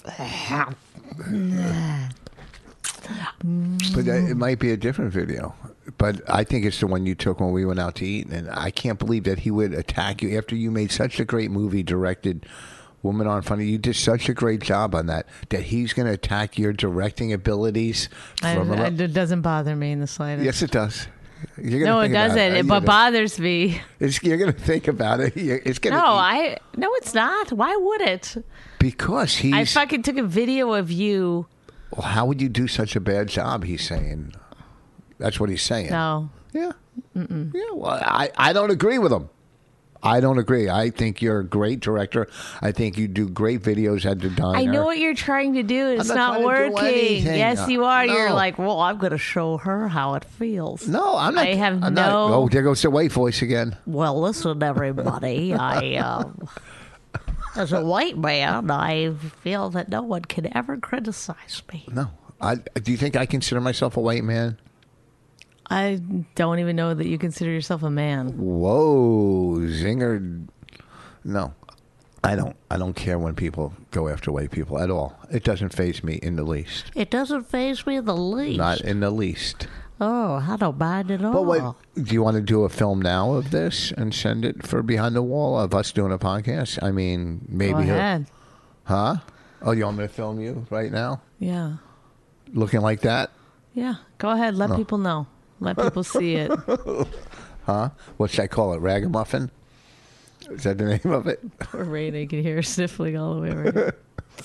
C: But uh, it might be a different video. But I think it's the one you took when we went out to eat. And I can't believe that he would attack you after you made such a great movie, directed Woman on Funny. You did such a great job on that, that he's going to attack your directing abilities.
E: I,
C: From
E: I-
C: a,
E: it doesn't bother me in the slightest.
C: yes, it does. You're gonna
E: No, it
C: think about
E: doesn't. It,
C: You're
E: but
C: gonna-
E: bothers me.
C: it's, you're going to think about it. You're- It's going
E: No, I. No, it's not. Why would it?
C: Because he's.
E: I fucking took a video of you.
C: Well, how would you do such a bad job? He's saying. That's what he's saying.
E: No.
C: Yeah. Mm-mm. Yeah. Well, I, I don't agree with him. I don't agree. I think you're a great director. I think you do great videos at the diner.
E: I know what you're trying to do. It's
C: I'm
E: not,
C: not trying to do
E: working.
C: anything.
E: Yes, you are.
C: No.
E: You're like, well, I'm going to show her how it feels.
C: No, I'm not.
E: I have
C: I'm
E: no.
C: Not, oh, there goes the white voice again.
E: Well, listen, everybody. I, um, as a white man, I feel that no one can ever criticize me.
C: No. I, do you think I consider myself a white man?
E: I don't even know that you consider yourself a man.
C: Whoa, zinger. No, I don't. I don't care when people go after white people at all. It doesn't faze me in the least.
E: It doesn't faze me in the least.
C: Not in the least.
E: Oh, I don't mind at all.
C: But what, do you want to do a film now of this and send it for Behind the Wall of us doing a podcast? I mean, maybe.
E: Go ahead.
C: Huh? Oh, you want me to film you right now?
E: Yeah.
C: Looking like that?
E: Yeah. Go ahead. Let
C: Oh.
E: people know. Let people see it.
C: Huh? What should I call it? Ragamuffin? Is that the name of it?
E: Poor Ray, I can hear her sniffling all the way over here.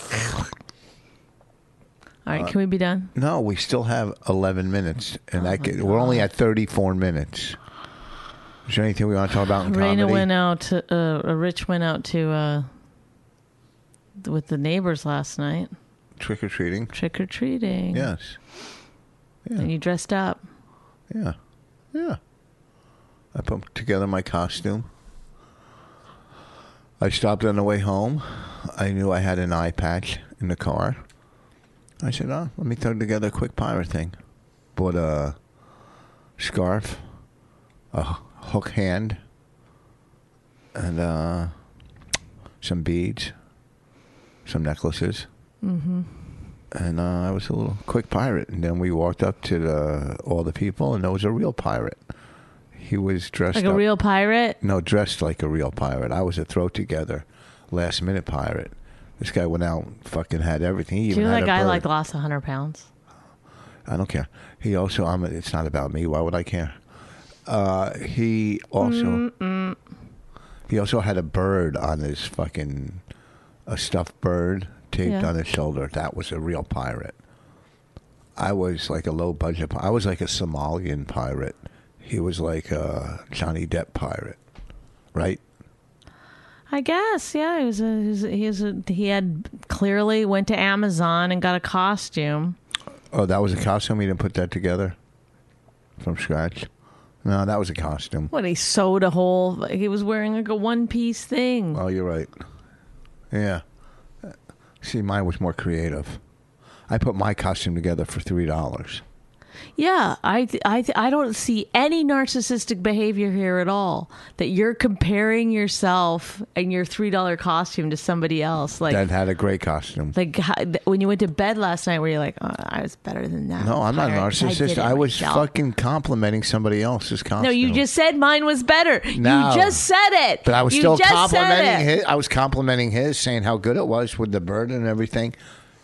E: All right, can we be done?
C: No, we still have eleven minutes, and I could, we're only at thirty-four minutes. Is there anything we want to talk about in
E: Raina
C: comedy?
E: went out to, uh, uh, Rich went out to, uh, with the neighbors last night.
C: Trick or treating?
E: Trick or treating.
C: Yes. Yeah.
E: And you dressed up.
C: Yeah. Yeah. I put together my costume. I stopped on the way home. I knew I had an eye patch in the car. I said, oh, let me throw together a quick pirate thing. Bought a scarf, a hook hand, and uh, some beads, some necklaces. Mm-hmm. And uh, I was a little quick pirate. And then we walked up to the, all the people, and there was a real pirate. He was dressed
E: Like a
C: up,
E: real pirate?
C: No, dressed like a real pirate. I was a throw together, last minute pirate. This guy went out, and fucking had everything. He
E: Do
C: even
E: you know
C: had
E: that
C: a
E: guy
C: bird.
E: like lost one hundred pounds?
C: I don't care. He also, I'm, it's not about me. Why would I care? Uh, he also,
E: Mm-mm.
C: he also had a bird on his fucking, a stuffed bird taped
E: Yeah.
C: on his shoulder. That was a real pirate. I was like a low budget. pi- I was like a Somalian pirate. He was like a Johnny Depp pirate, right?
E: I guess, yeah. He was a, he was a, he, was a, he had clearly went to Amazon and got a costume.
C: Oh, that was a costume. You didn't put that together from scratch. No, that was a costume.
E: What, he sewed a whole, he was wearing like a one piece thing.
C: Oh, you're right. Yeah. See, mine was more creative. I put my costume together for three dollars.
E: Yeah, I th- I th- I don't see any narcissistic behavior here at all. That you're comparing yourself and your three dollar costume to somebody else. Like,
C: That had a great costume.
E: like how, when you went to bed last night, were you like, oh, I was better than that?
C: No, I'm not a
E: pirate.
C: narcissist.
E: did it
C: I, was
E: myself."
C: fucking complimenting somebody else's costume.
E: No, you just said mine was better.
C: No.
E: You just said it.
C: But I was
E: You
C: still
E: just said
C: complimenting
E: it.
C: his. I was complimenting his, saying how good it was with the bird and everything.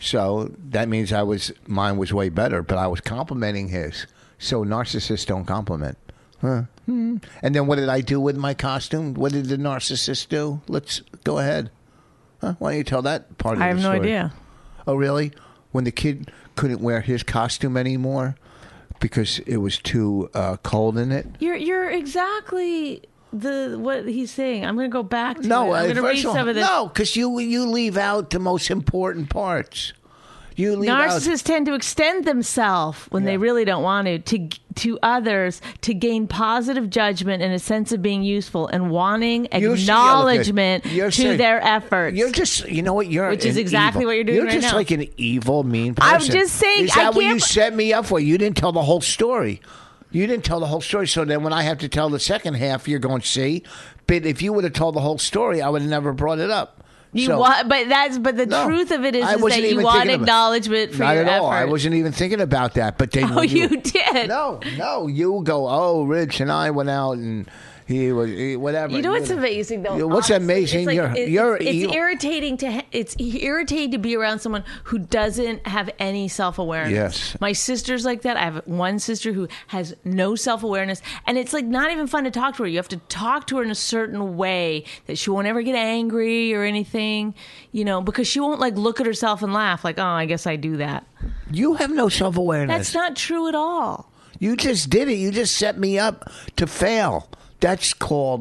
C: So that means I was mine was way better. But I was complimenting his. So narcissists don't compliment. Huh. Hmm. And then what did I do with my costume? What did the narcissist do? Let's go ahead. Huh? Why don't you tell that part of
E: I have
C: the
E: no
C: story?
E: idea.
C: Oh, really? When the kid couldn't wear his costume anymore because it was too uh, cold in it?
E: You're you're exactly the what he's saying. I'm going to go back to
C: No,
E: it. I'm
C: uh,
E: going to read
C: first of all,
E: some of this.
C: no, because you you leave out the most important parts. You leave out.
E: Narcissists tend to extend themselves when they
C: Yeah.
E: really don't want to, to to others to gain positive judgment and a sense of being useful and wanting
C: You're-
E: acknowledgement
C: you're
E: to
C: saying-
E: their efforts.
C: You're just, you know what? You're
E: Which is
C: an
E: exactly
C: evil-
E: what you're doing
C: You're
E: right
C: just
E: now.
C: like an evil, mean
E: I'm
C: person.
E: just saying,
C: Is that
E: I
C: what you
E: can't-
C: set me up for? You didn't tell the whole story. You didn't tell the whole story. So then when I have to tell the second half, you're going, see? But if you would have told the whole story, I would have never brought it up.
E: you
C: So-
E: want, but that's but the
C: No,
E: truth of it is,
C: I
E: is that
C: wasn't
E: you
C: even
E: want
C: thinking about-
E: acknowledgement for
C: Not
E: your
C: at all. I
E: effort.
C: wasn't even thinking about that. But then
E: Oh,
C: when
E: you did.
C: No, no. You go, oh, Rich and I went out and he was, he, whatever.
E: You know what's amazing though?
C: Yeah, what's
E: honestly?
C: amazing?
E: It's like,
C: You're-
E: it-
C: you're
E: it's, it's
C: evil.
E: irritating to ha- it's irritating to be around someone who doesn't have any self awareness.
C: Yes.
E: My sister's like that. I have one sister who has no self awareness, and it's like not even fun to talk to her. You have to talk to her in a certain way that she won't ever get angry or anything, you know, because she won't like look at herself and laugh like, oh, I guess I do that.
C: You have no self-awareness.
E: That's not true at all.
C: You just did it. You just set me up to fail. That's called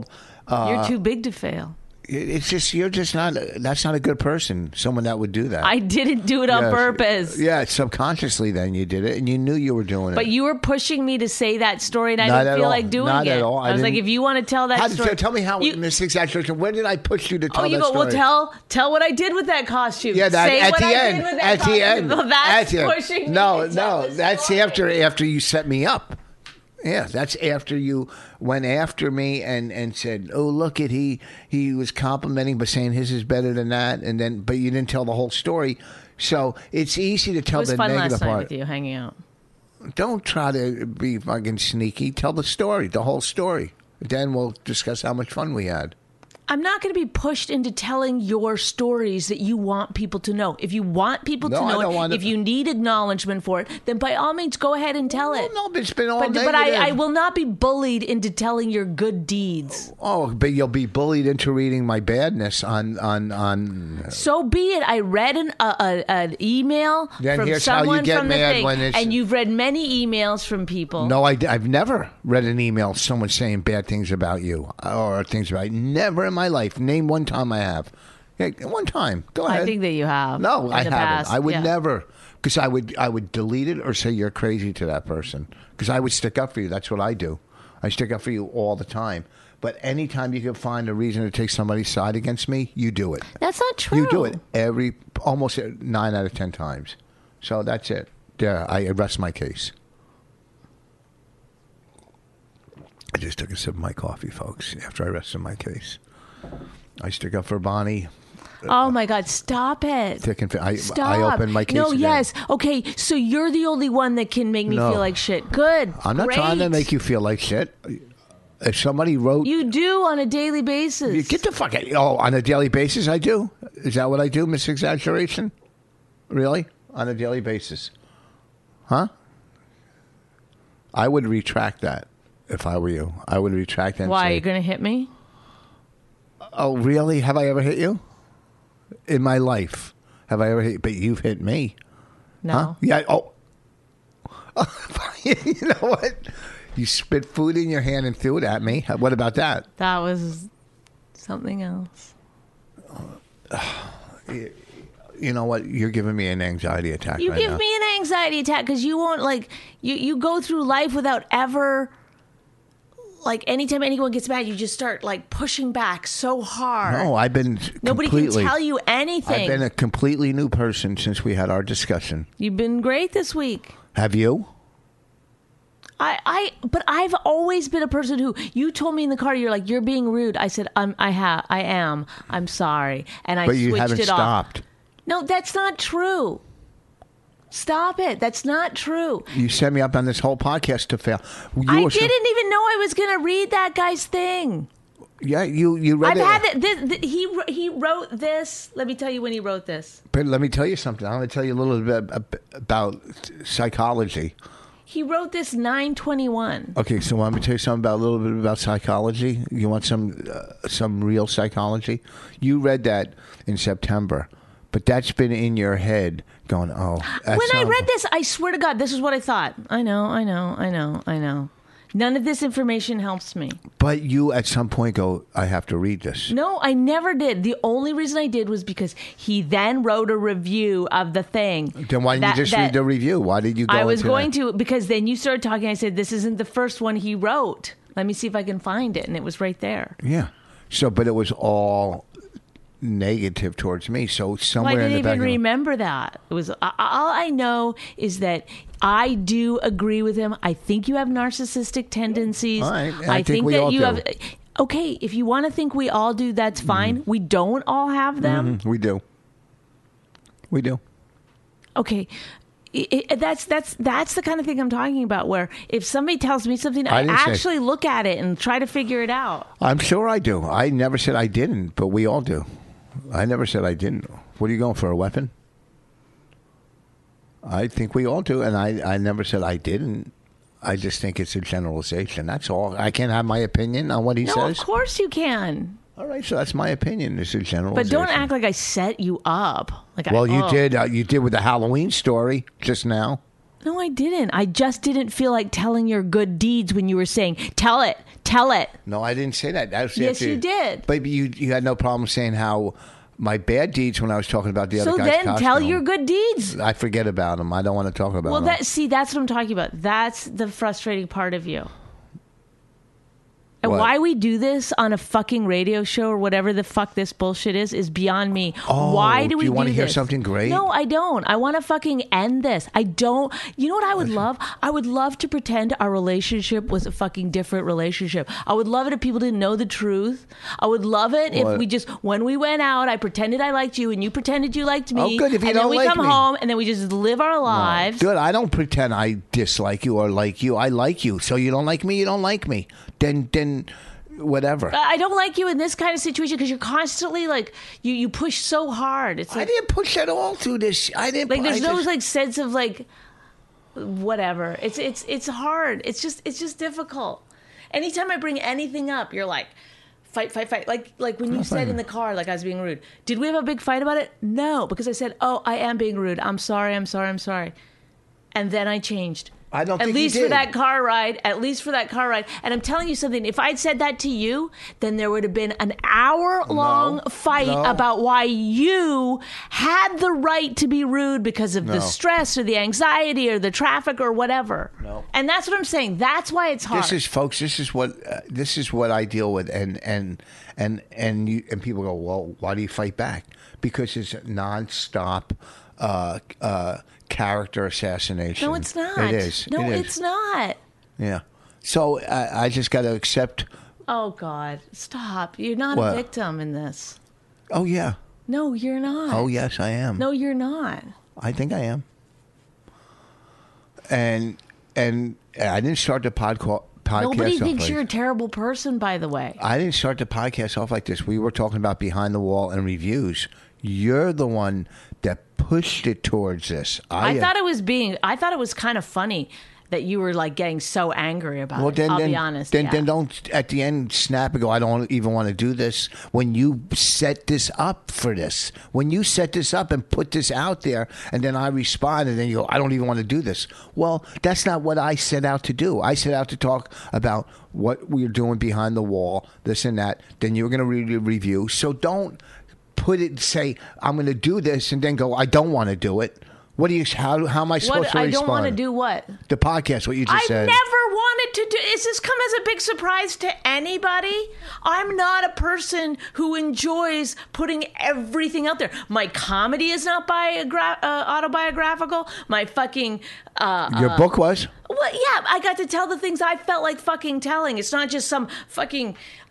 E: You're too big to fail.
C: It's just you're just not. That's not a good person. Someone that would do that.
E: I didn't do it on
C: Yes.
E: purpose.
C: Yeah, subconsciously. Then you did it, and you knew you were doing it.
E: But you were pushing me to say that story, and I
C: Not
E: didn't
C: at
E: feel
C: all.
E: like doing
C: Not
E: it.
C: at all. I
E: I, was like,
C: didn't-
E: if you want to tell that
C: How,
E: story,
C: tell me how,
E: you,
C: Miss Exaggeration. When did I push you to tell
E: oh, you
C: that
E: go.
C: story?
E: Well, tell tell what I did with that costume.
C: Yeah, that,
E: say
C: at
E: what
C: the
E: I
C: end.
E: did with that
C: At the
E: costume.
C: end.
E: Well, that's
C: at the end.
E: pushing me
C: No,
E: to tell
C: no,
E: the
C: that's
E: story.
C: after after you set me up. Yeah, that's after you went after me and, and said, "Oh, look at he he was complimenting, but saying his is better than that," and then but you didn't tell the whole story. So it's easy to
E: It
C: tell
E: was
C: the
E: fun
C: negative
E: last night
C: part.
E: with you hanging out.
C: Don't try to be fucking sneaky. Tell the story, the whole story. Then we'll discuss how much fun we had.
E: I'm not going to be pushed into telling your stories that you want people to know. If you want people
C: No,
E: to
C: I
E: know
C: don't
E: it,
C: want
E: if
C: to-
E: you need acknowledgement for it, then by all means, go ahead and tell it.
C: No, no, it's been all
E: But,
C: negative.
E: but I, I will not be bullied into telling your good deeds.
C: Oh, but you'll be bullied into reading my badness on on on.
E: So be it. I read an uh, uh, an email
C: Then
E: from
C: here's how you
E: someone
C: get
E: from the
C: mad
E: thing,
C: when it's-
E: and you've read many emails from people.
C: No, I, I've never read an email someone saying bad things about you or things about you. Never in my life. Name one time I have. Yeah, one time. Go ahead.
E: I think that you have.
C: No,
E: in
C: I
E: the
C: haven't.
E: past.
C: I would
E: Yeah.
C: never, because I would I would delete it or say you're crazy to that person. Because I would stick up for you. That's what I do. I stick up for you all the time. But anytime you can find a reason to take somebody's side against me, you do it.
E: That's not true.
C: You do it every almost nine out of ten times. So that's it. There, I rest my case. I just took a sip of my coffee, folks. After I rested my case, I stick up for Bonnie.
E: Oh my God! Stop it.
C: Thick and fa- I,
E: Stop.
C: I opened my case.
E: No,
C: again.
E: yes. Okay, so you're the only one that can make me
C: No.
E: feel like shit. Good.
C: I'm not
E: Great.
C: trying to make you feel like shit. If somebody wrote,
E: You do on a daily basis.
C: You get the fuck out. Oh, on a daily basis, I do. Is that what I do, Miss Exaggeration? Really? On a daily basis? Huh? I would retract that if I were you. I would retract that. and
E: Why?
C: say,
E: You're going to hit me?
C: Oh, really? Have I ever hit you? In my life. Have I ever hit you? But you've hit me.
E: No.
C: Huh? Yeah. Oh. You know what? You spit food in your hand and threw it at me. What about that?
E: That was something else.
C: You know what? You're giving me an anxiety attack
E: You
C: right
E: give
C: now.
E: me an anxiety attack because you won't like you. You go through life without ever like anytime anyone gets mad, you just start like pushing back so hard.
C: No, I've been
E: Nobody
C: completely,
E: can tell you anything.
C: I've been a completely new person since we had our discussion.
E: You've been great this week.
C: Have you?
E: I, I, but I've always been a person who you told me in the car. You're like, you're being rude. I said, I'm, I have, I am. I'm sorry, and I
C: But you
E: switched
C: haven't
E: it
C: stopped.
E: off. No, that's not true. Stop it. That's not true.
C: You set me up on this whole podcast to fail. You
E: I
C: were so-
E: didn't even know I was going to read that guy's thing.
C: yeah, you you read
E: I've
C: it.
E: had it. This, th he he wrote this. Let me tell you when he wrote this.
C: But let me tell you something. I'm going to tell you a little bit ab- about psychology.
E: He wrote this nine twenty-one.
C: Okay, so let me tell you something about a little bit about psychology. You want some uh, some real psychology? You read that in September, but that's been in your head going, oh. That's
E: When I
C: not-
E: read this, I swear to God, this is what I thought. I know, I know, I know, I know. None of this information helps me.
C: But you at some point go, I have to read this.
E: No, I never did. The only reason I did was because he then wrote a review of the thing.
C: Then why didn't
E: that-
C: you just
E: that
C: read the review? Why did you go
E: I was
C: into
E: going
C: that?
E: to, because then you started talking. I said, this isn't the first one he wrote. Let me see if I can find it. And it was right there.
C: Yeah. So, but it was all negative towards me. So
E: Well,
C: somewhere
E: I
C: in
E: didn't
C: the back
E: even
C: of
E: remember that. It was I- all I know is that I do agree with him. I think you have narcissistic tendencies.
C: All right, and I think we
E: that
C: all
E: you
C: do.
E: have. Okay, if you want to think we all do, that's fine. We don't all have them.
C: we do. We do.
E: Okay. It, it, that's that's that's the kind of thing I'm talking about. Where if somebody tells me something,
C: I
E: I,
C: didn't say-
E: actually look at it and try to figure it out.
C: I'm sure I do. I never said I didn't, but we all do. I never said I didn't. What are you going for, a weapon? I think we all do, and I, I never said I didn't. I just think it's a generalization. That's all. I can't have my opinion on what he
E: No,
C: says.
E: of course you can,
C: All right, so that's my opinion. It's a
E: but
C: generalization.
E: don't act like I set you up. Like
C: Well,
E: I,
C: you
E: oh.
C: did. Uh, you did with the Halloween story just now.
E: No, I didn't. I just didn't feel like telling your good deeds when you were saying, tell it, Tell it.
C: No, I didn't say that. that was
E: Yes,
C: after-
E: you did.
C: But you you had no problem saying how my bad deeds when I was talking about the
E: So
C: other guy's
E: then tell
C: costume.
E: your good deeds.
C: I forget about them. I don't want to talk about
E: Well,
C: them.
E: that see, that's what I'm talking about. That's the frustrating part of you. And
C: What?
E: why we do this on a fucking radio show or whatever the fuck this bullshit is is beyond me.
C: Oh,
E: why do
C: do
E: we
C: you
E: do
C: wanna hear
E: this?
C: something great?
E: No, I don't. I want to fucking end this. I don't. You know what I would love? I would love to pretend our relationship was a fucking different relationship. I would love it if people didn't know the truth. I would love it if
C: What?
E: we just, when we went out, I pretended I liked you and you pretended you liked me.
C: Oh, good, if you
E: and
C: don't
E: then we
C: like
E: come
C: me.
E: home and then we just live our lives.
C: Dude, I don't pretend I dislike you or like you. I like you. So you don't like me, you don't like me. Then, then, whatever.
E: I don't like you in this kind of situation because you're constantly like you, you push so hard. It's
C: I
E: like
C: didn't push at all through this. I didn't.
E: like there's
C: I
E: no
C: just-
E: like sense of like whatever. It's it's it's hard. It's just it's just difficult. Anytime I bring anything up, you're like fight, fight, fight. Like like when you said in the car, like I was being rude. Did we have a big fight about it? No, because I said, "Oh, I am being rude. I'm sorry. I'm sorry. I'm sorry." And then I changed.
C: I don't
E: At
C: think you
E: least for
C: did.
E: that car ride. At least for that car ride. And I'm telling you something. If I'd said that to you, then there would have been an hour-long
C: No.
E: fight
C: No.
E: about why you had the right to be rude because of the
C: No.
E: stress or the anxiety or the traffic or whatever.
C: No.
E: And that's what I'm saying. That's why it's hard.
C: This is, folks. This is what uh, this is what I deal with, and and and and you and people go, well, why do you fight back? Because it's nonstop uh, uh, character assassination.
E: no, it's not.
C: It is.
E: No,
C: It is.
E: it's not.
C: Yeah. So I, I just got to accept.
E: Oh, God. Stop. You're not
C: What?
E: a victim in this.
C: Oh yeah.
E: No, you're not.
C: Oh yes, I am.
E: No, you're not.
C: I think I am. And and I didn't start the podca- podcast.
E: Nobody
C: off
E: thinks
C: like-
E: you're a terrible person, by the way.
C: I didn't start the podcast off like this. We were talking about behind the wall and reviews. You're the one that pushed it towards this. I,
E: I thought it was being. I thought it was kind of funny that you were like getting so angry about
C: Well,
E: it.
C: then,
E: I'll
C: then,
E: be honest.
C: Then,
E: yeah.
C: then don't at the end snap and go. I don't even want to do this. When you set this up for this, when you set this up and put this out there, and then I respond, and then you go, I don't even want to do this. Well, that's not what I set out to do. I set out to talk about what we're doing behind the wall, this and that. Then you're going to re- review. So don't put it. Say I'm going to do this, and then go. I don't want to do it. What do you? How how am I supposed
E: What
C: to
E: I
C: respond?
E: don't want to do what?
C: The podcast. What you just
E: I
C: said.
E: never wanted to do. Is this come as a big surprise to anybody? I'm not a person who enjoys putting everything out there. My comedy is not biogra- uh, autobiographical. My fucking. Uh,
C: Your
E: uh,
C: book was.
E: Well, yeah, I got to tell the things I felt like fucking telling. It's not just some fucking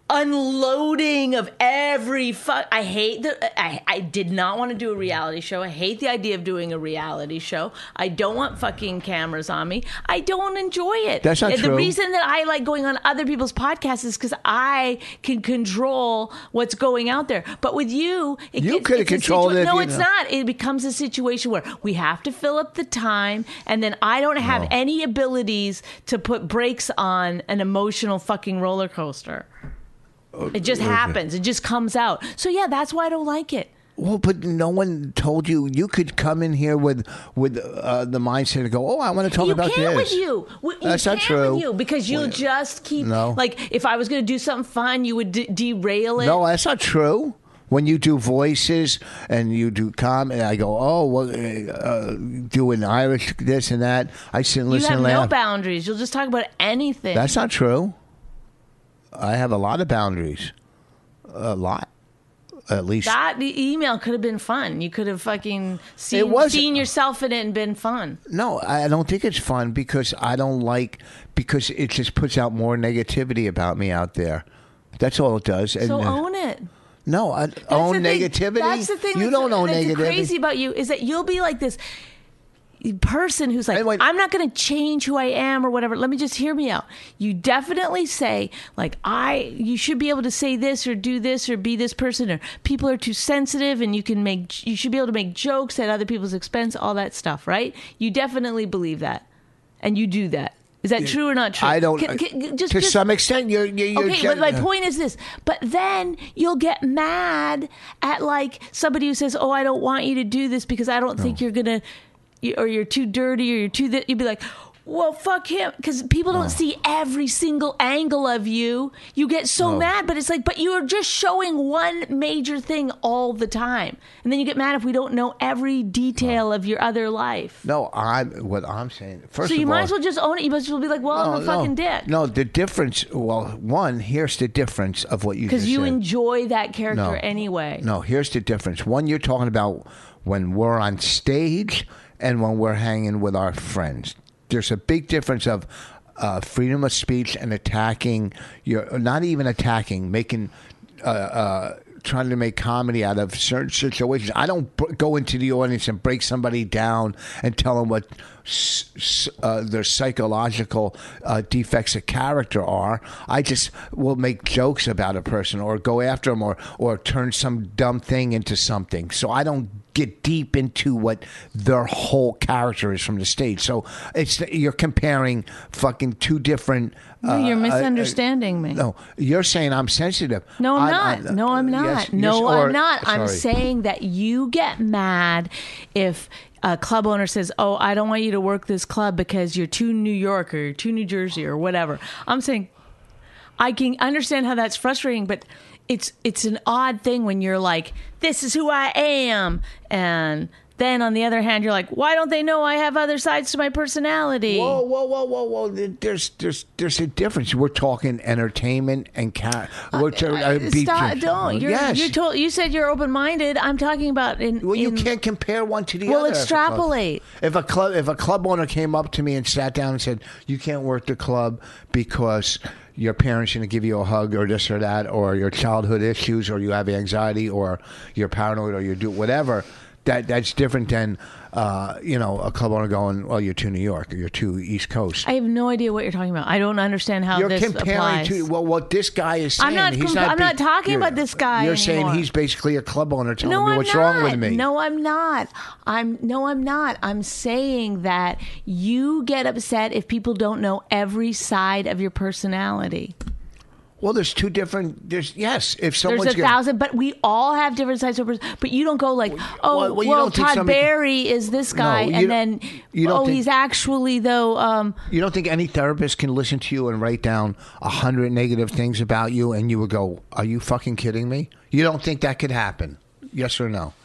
E: unloading of every fuck. I hate the. I, I did not want to do a reality show. I hate the idea of doing a reality show. I don't want fucking cameras on me. I don't enjoy it.
C: That's not
E: And
C: true.
E: The reason that I like going on other people's podcasts is because I can control what's going out there. But with you, it
C: You
E: gets-
C: coulda
E: it's a
C: controlled
E: situa-
C: it if
E: No,
C: you
E: it's
C: know.
E: not. It becomes a situation where we have to fill up the time, and then I don't have
C: No.
E: any abilities to put brakes on an emotional fucking roller coaster. It just happens. It just comes out. So yeah, that's why I don't like it.
C: Well, but no one told you you could come in here with with uh, the mindset to go, oh, I want to talk
E: You
C: about
E: can't
C: this.
E: with you. W- You
C: That's not
E: can't
C: true.
E: with you because you'll
C: Well,
E: just keep
C: no.
E: like if I was going to do something fun, you would d- derail it.
C: No, that's not true. When you do voices and you do com, and I go, oh, well, uh, doing Irish this and that, I sit and
E: you
C: listen
E: have
C: and
E: no
C: laugh.
E: boundaries. You'll just talk about anything.
C: That's not true. I have a lot of boundaries. A lot. At least.
E: that the email could have been fun. You could have fucking seen,
C: It wasn't.
E: seen yourself in it and been fun.
C: No, I don't think it's fun because I don't like, because it just puts out more negativity about me out there. That's all it does. And,
E: So
C: uh,
E: own it.
C: No, I
E: That's
C: own
E: the thing-
C: negativity.
E: That's the thing.
C: You
E: that's,
C: don't own
E: that's
C: negativity.
E: crazy about you is that you'll be like this person who's like,
C: And wait-
E: I'm not going to change who I am or whatever. Let me just hear me out. You definitely say like, I, you should be able to say this or do this or be this person, or people are too sensitive and you can make, you should be able to make jokes at other people's expense, all that stuff, right? You definitely believe that. And you do that. Is that true or not true?
C: I don't.
E: Can- can- just,
C: to
E: just-
C: some extent, you're. you're, you're
E: Okay, but my
C: gen-
E: point is this. But then you'll get mad at like somebody who says, "Oh, I don't want you to do this because I don't think you're gonna, you- or you're too dirty, or you're too." Th-. You'd be like, well, fuck him, because people don't see every single angle of you. You get so
C: No.
E: mad, but it's like, but you are just showing one major thing all the time, and then you get mad if we don't know every detail of your other life.
C: No, I'm what I'm saying. First
E: So
C: of
E: you
C: all,
E: might as well just own it. You might as well be like, well, I'm a fucking dick.
C: No, the difference. Well, one here's the difference of what you
E: Because
C: just
E: you
C: said.
E: enjoy that character
C: No.
E: anyway.
C: No, here's the difference. One, you're talking about when we're on stage and when we're hanging with our friends. There's a big difference of uh, freedom of speech and attacking. You're not even attacking, making. Uh, uh, trying to make comedy out of certain situations. I don't b- go into the audience and break somebody down and tell them what s- s- uh, their psychological uh, defects of character are. I just will make jokes about a person or go after them or, or turn some dumb thing into something. So I don't get deep into what their whole character is from the stage. So it's you're comparing fucking two different...
E: No, you're
C: uh, uh,
E: misunderstanding me.
C: No, you're saying I'm sensitive.
E: No, I'm
C: I-
E: not.
C: I-
E: no, I'm not.
C: yes,
E: no,
C: you're- or-
E: I'm not. I'm
C: sorry.
E: saying that you get mad if a club owner says, "Oh, I don't want you to work this club because you're too New York or you're too New Jersey or whatever." I'm saying I can understand how that's frustrating, but it's it's an odd thing when you're like, "This is who I am," and then on the other hand, you're like, "Why don't they know I have other sides to my personality?"
C: Whoa, whoa, whoa, whoa, whoa! There's, there's, there's a difference. We're talking entertainment and cat. We're ta- uh, beach-
E: Stop! Don't. You're,
C: yes.
E: you're told. You said you're open-minded. I'm talking about in.
C: Well, you
E: in-
C: can't compare one to the
E: Well,
C: other. if a club-
E: extrapolate.
C: If a club, if a club owner came up to me and sat down and said, "You can't work the club because your parents going to give you a hug or this or that, or your childhood issues, or you have anxiety, or you're paranoid, or you do whatever," that that's different than uh, you know a club owner going, "Well, you're too New York or you're too East Coast."
E: I have no idea what you're talking about. I don't understand how
C: You're
E: this
C: comparing
E: applies.
C: to well, what this guy is saying.
E: I'm not
C: He's
E: comp-
C: not
E: I'm not
C: be-
E: talking
C: you're-
E: about this guy
C: You're
E: anymore.
C: saying he's basically a club owner telling
E: no,
C: me
E: I'm
C: what's
E: not.
C: wrong with me.
E: No, I'm not. I'm no, I'm not. I'm saying that you get upset if people don't know every side of your personality.
C: Well, there's two different. There's yes. If someone's
E: There's a
C: gonna-
E: thousand, but we all have different sides of our person. But you don't go like, oh,
C: well,
E: well,
C: you don't think
E: Todd
C: somebody-
E: Barry is this guy,
C: No, you
E: and
C: don't-
E: then
C: you don't
E: oh,
C: think-
E: he's actually though. Um,
C: You don't think any therapist can listen to you and write down a hundred negative things about you, and you would go, "Are you fucking kidding me?" You don't think that could happen? Yes or no?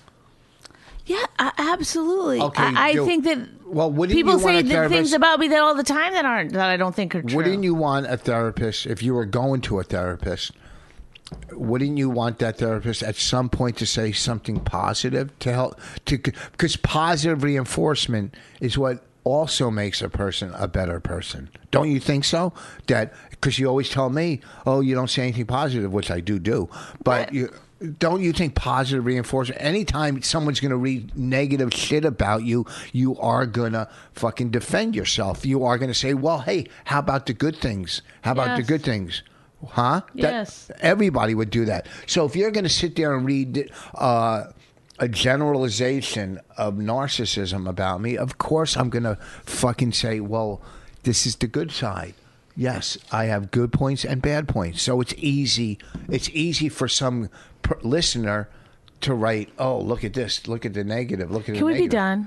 E: yeah, I, absolutely.
C: Okay,
E: I, I
C: do-
E: think that.
C: Well, wouldn't
E: people
C: you want
E: say
C: a
E: the
C: therapist-
E: things about me that all the time that aren't that I don't think are true.
C: Wouldn't you want a therapist if you were going to a therapist? Wouldn't you want that therapist at some point to say something positive to help to because positive reinforcement is what also makes a person a better person. Don't you think so? That because you always tell me, "Oh, you don't say anything positive," which I do do, but you. Don't you think positive reinforcement? Anytime someone's going to read negative shit about you, you are going to fucking defend yourself. You are going to say, well, hey, how about the good things? How about the
E: Yes.
C: good things? Huh? That-
E: Yes.
C: everybody would do that. So if you're going to sit there and read uh, a generalization of narcissism about me, of course I'm going to fucking say, well, this is the good side. Yes, I have good points and bad points. So it's easy. It's easy for some per- listener to write, "Oh, look at this. Look at the negative. Look at the
E: Can we
C: negative."
E: be done?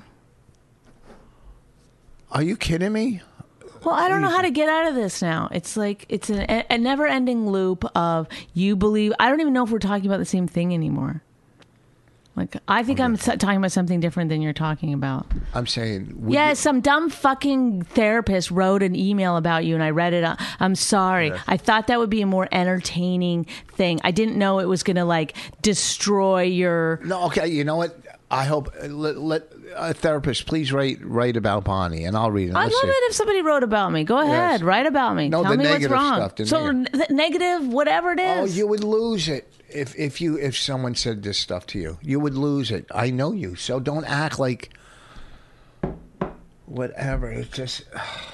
C: Are you kidding me?
E: Well, I don't know how to get out of this now. It's like it's an, a never-ending loop of you believe. I don't even know if we're talking about the same thing anymore. Like I think I'm s- talking about something different than you're talking about.
C: I'm saying, would
E: Yeah,
C: you-
E: some dumb fucking therapist wrote an email about you, and I read it. I'm sorry. I thought that would be a more entertaining thing. I didn't know it was going to like destroy your.
C: No, okay. You know what? I hope let, let a therapist please write write about Bonnie, and I'll read it.
E: I'd
C: Let's
E: love
C: see.
E: it if somebody wrote about me. Go ahead, write about me.
C: No,
E: Tell
C: the
E: me what's
C: negative
E: wrong.
C: stuff, the
E: so
C: negative.
E: n- negative, whatever it is.
C: Oh, you would lose it if if you if someone said this stuff to you. You would lose it. I know you, so don't act like whatever. It just.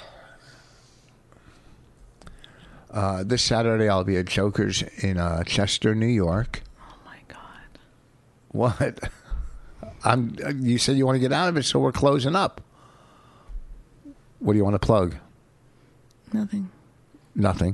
C: Uh, this Saturday, I'll be at Joker's in uh, Chester, New York.
E: Oh my god.
C: What? I'm. You said you want to get out of it, so we're closing up. What do you want to plug?
E: Nothing.
C: Nothing.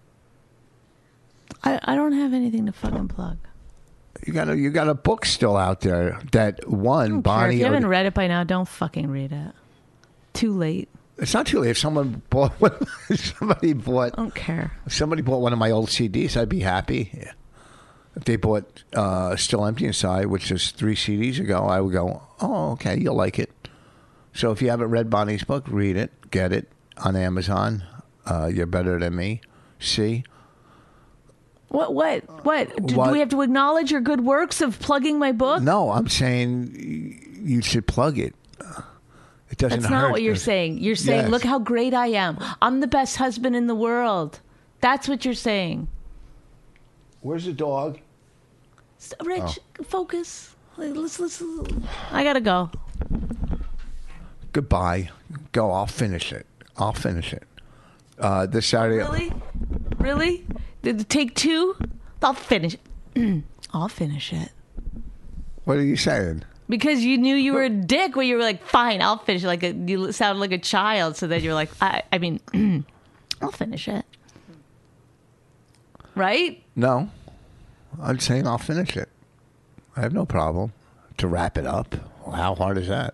E: I, I don't have anything to fucking plug.
C: You got a you got a book still out there that one
E: Sure,
C: Bonnie.
E: if you haven't
C: or-
E: read it by now, don't fucking read it. Too late.
C: It's not too late. If someone bought, if somebody bought,
E: I don't care.
C: if somebody bought one of my old C Ds, I'd be happy. Yeah. If they bought uh, Still Empty Inside, which is three C Ds ago, I would go, oh, okay, you'll like it. So if you haven't read Bonnie's book, read it, get it on Amazon. Uh, You're Better Than Me. See?
E: What? What? What? Do,
C: What?
E: do we have to acknowledge your good works of plugging my book?
C: No, I'm saying y- you should plug it. It doesn't
E: That's
C: hurt.
E: not what you're
C: does it?
E: saying. You're saying,
C: Yes.
E: look how great I am. I'm the best husband in the world. That's what you're saying.
C: Where's the dog?
E: S- Rich,
C: Oh.
E: focus. Let's, let's, I gotta go.
C: Goodbye. Go. I'll finish it. I'll finish it. Uh, this Saturday.
E: Really? Really? Did it take two? I'll finish it. I'll finish it.
C: What are you saying?
E: Because you knew you were a dick when you were like, fine, I'll finish it. Like a, you sounded like a child. So then you're like, I, I mean, I'll finish it. Right?
C: No. I'm saying I'll finish it. I have no problem to wrap it up. How hard is that?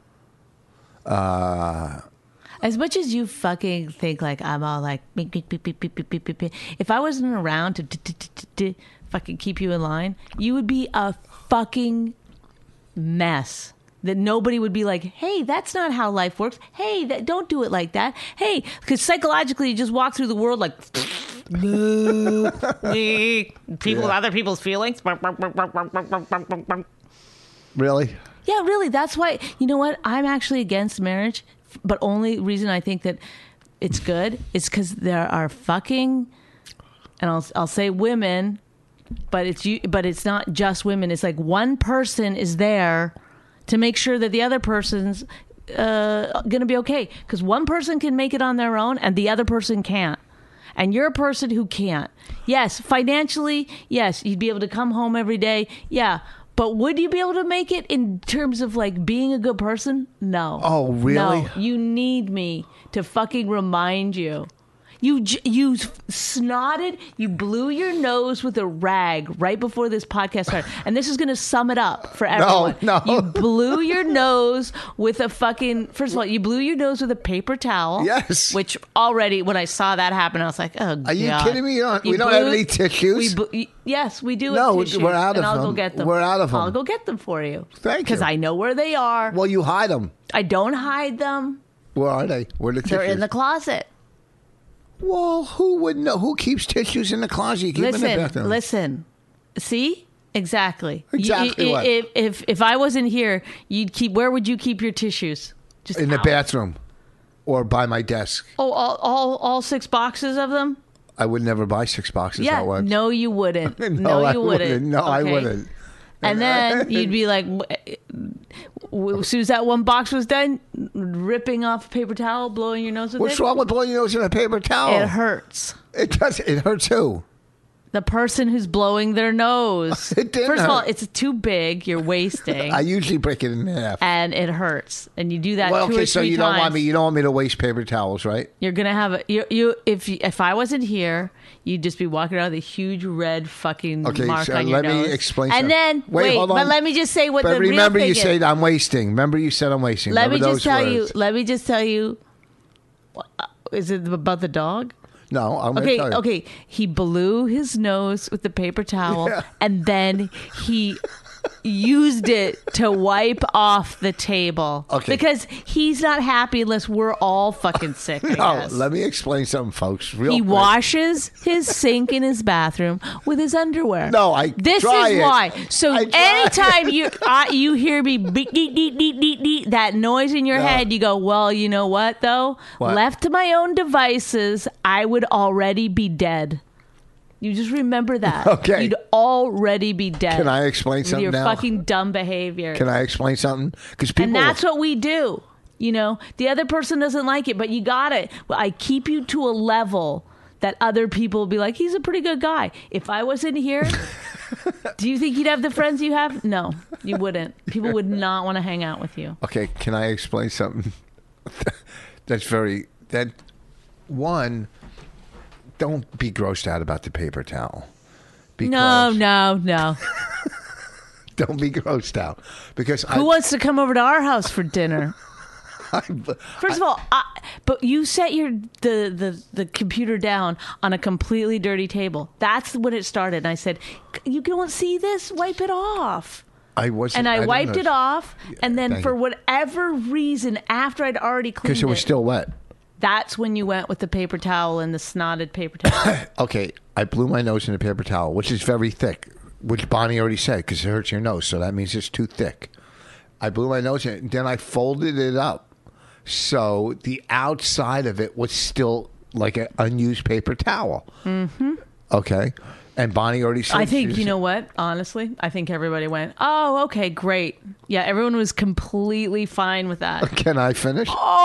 C: Uh,
E: As much as you fucking think like I'm all like, beep, beep, beep, beep, beep, beep, beep, beep, beep, if I wasn't around to t- t- t- t- t- fucking keep you in line, you would be a fucking mess. That nobody would be like, hey, that's not how life works. Hey, that, don't do it like that. Hey, because psychologically you just walk through the world like, boo, me, people with other people's feelings.
C: really?
E: Yeah, really. That's why, you know what? I'm actually against marriage, but only reason I think that it's good is because there are fucking, and I'll I'll say women, but it's you, but it's not just women. It's like one person is there to make sure that the other person's uh, going to be okay. Because one person can make it on their own, and the other person can't. And you're a person who can't. Yes, financially, yes, you'd be able to come home every day. Yeah. But would you be able to make it in terms of like being a good person? No.
C: Oh, really?
E: No. You need me to fucking remind you. You j- you snotted, you blew your nose with a rag right before this podcast started. And this is going to sum it up for everyone.
C: no.
E: You blew your nose with a fucking, first of all, you blew your nose with a paper towel.
C: Yes.
E: Which already, when I saw that happen, I was like, oh,
C: Are you
E: God.
C: kidding me? You don't-
E: You
C: we don't have
E: blew-
C: any tissues?
E: We bl- y- yes, we do
C: No,
E: have tissues.
C: we're out of
E: and I'll go
C: them.
E: get them.
C: We're out of them.
E: I'll go get them for you.
C: Thank you.
E: Because I know where they are.
C: Well, you hide them.
E: I don't hide them.
C: Where are they? Where are the tissues?
E: They're in the closet.
C: Well, who would know? Who keeps tissues in the closet? You keep them in the
E: Listen,
C: bathroom.
E: listen. See? Exactly. You-
C: Exactly
E: you-
C: what?
E: If, if if I wasn't here, you'd keep. Where would you keep your tissues? Just
C: In the
E: out.
C: bathroom or by my desk.
E: Oh, all, all all six boxes of them.
C: I would never buy six boxes
E: Yeah.
C: at once.
E: No, you wouldn't.
C: no,
E: no,
C: I
E: you wouldn't.
C: wouldn't. No, I
E: Okay?
C: wouldn't.
E: And then you'd be like, w- as soon as that one box was done, ripping off a paper towel, blowing your nose with
C: What's
E: it.
C: wrong with blowing your nose in a paper towel?
E: It hurts.
C: It does. It hurts who?
E: The person who's blowing their nose.
C: It didn't
E: First of all,
C: hurt.
E: it's too big. You're wasting.
C: I usually break it in half.
E: and it hurts. And you do that
C: Well,
E: two
C: okay,
E: or
C: so
E: three
C: you
E: times.
C: don't want me. You don't want me to waste paper towels, right?
E: You're gonna have a you you if you, if I wasn't here, you'd just be walking around with a huge red fucking
C: Okay,
E: mark
C: so
E: on your
C: let me
E: nose.
C: explain
E: And
C: something.
E: then
C: Wait,
E: wait,
C: hold
E: but
C: on.
E: let me just say what
C: But
E: the
C: remember,
E: real
C: you
E: thing
C: said
E: is.
C: I'm wasting. Remember, you said I'm wasting.
E: Let me
C: Remember
E: just
C: those
E: tell
C: words.
E: you. Let me just tell you. uh, Is it about the dog?
C: No, I'm
E: Okay,
C: gonna tell you.
E: okay. He blew his nose with the paper towel,
C: Yeah.
E: and then he used it to wipe off the table.
C: Okay.
E: Because he's not happy unless we're all fucking sick. I
C: No,
E: guess.
C: let me explain something, folks. Real
E: He
C: quick.
E: washes his sink in his bathroom with his underwear.
C: No, I
E: This
C: dry
E: is
C: it.
E: why. So
C: I dry
E: anytime
C: it.
E: you uh, you hear me beep, deet, deet, deet, deet, deet, that noise in your
C: No.
E: head, you go, well, you know what though?
C: What?
E: Left to my own devices, I would already be dead. You just remember that.
C: Okay.
E: You'd already be dead.
C: Can I explain
E: with
C: something
E: your
C: now?
E: fucking dumb behavior.
C: Can I explain something? Because people.
E: And that's what we do. You know, the other person doesn't like it, but you got it. Well, I keep you to a level that other people will be like, he's a pretty good guy. If I wasn't here, do you think you'd have the friends you have? No, you wouldn't. People would not want to hang out with you.
C: Okay, can I explain something? That's very that one. Don't be grossed out about the paper towel. Because
E: No, no, no.
C: Don't be grossed out because
E: Who
C: I,
E: wants to come over to our house for dinner? First of all, I, but you set your the, the the computer down on a completely dirty table. That's when it started. And I said, "You don't see this? Wipe it off."
C: I wasn't.
E: And I,
C: I
E: wiped
C: know.
E: it off, and then
C: Dang
E: for
C: it.
E: whatever reason, after I'd already cleaned
C: Because it was
E: it,
C: still wet.
E: that's when you went with the paper towel and the snotted paper towel.
C: Okay, I blew my nose in a paper towel, which is very thick, which Bonnie already said, because it hurts your nose, so that means it's too thick. I blew my nose in it, and then I folded it up, so the outside of it was still like an unused paper towel. Mm-hmm. Okay, and Bonnie already said...
E: I think,
C: she's-
E: you know what? Honestly, I think everybody went, oh, okay, great. Yeah, everyone was completely fine with that.
C: Can I finish?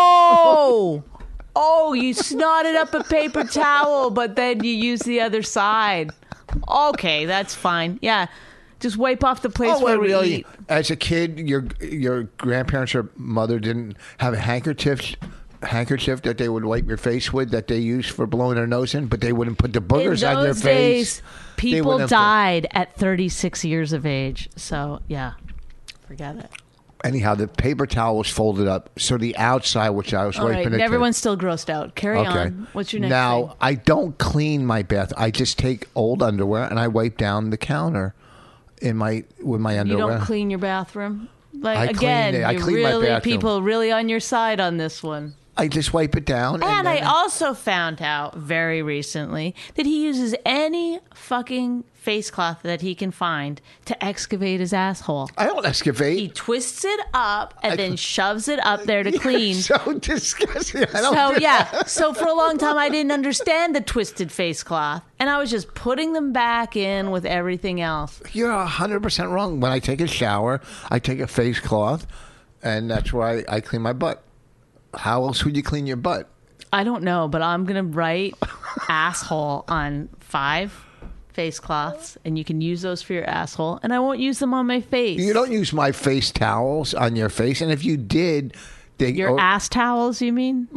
E: Oh! Oh, you snotted up a paper towel, but then you use the other side. Okay, that's fine. Yeah. Just wipe off the place
C: Oh,
E: where
C: well,
E: we
C: really?
E: eat.
C: As a kid, your your grandparents or mother didn't have a handkerchief handkerchief that they would wipe your face with that they used for blowing their nose in, but they wouldn't put the
E: In
C: boogers on your
E: those
C: face.
E: days,
C: They
E: people
C: wouldn't have to-
E: died at thirty-six years of age. So, yeah, forget it.
C: Anyhow, the paper towel was folded up, so the outside, which I was
E: All
C: wiping
E: right,
C: it. to-
E: everyone's still grossed out. Carry
C: Okay.
E: on. What's your next
C: now,
E: thing?
C: I don't clean my bath. I just take old underwear and I wipe down the counter in my with my
E: You
C: underwear.
E: don't clean your bathroom? Like,
C: I clean
E: again,
C: it. I
E: you're
C: clean my
E: really,
C: bathroom.
E: people really on your side on this one.
C: I just wipe it down.
E: And I
C: then-
E: also found out very recently that he uses any fucking face cloth that he can find to excavate his asshole.
C: I don't excavate.
E: He twists it up and
C: I-
E: then shoves it up there to
C: You're
E: clean.
C: so disgusting. I don't
E: So
C: do
E: yeah,
C: that.
E: so for a long time I didn't understand the twisted face cloth, and I was just putting them back in with everything else.
C: You're one hundred percent wrong. When I take a shower, I take a face cloth, and that's where I, I clean my butt. How else would you clean your butt?
E: I don't know, but I'm gonna write asshole on five face cloths, and you can use those for your asshole, and I won't use them on my face.
C: You don't use my face towels on your face, and if you did, they
E: Your
C: oh,
E: ass towels, you mean?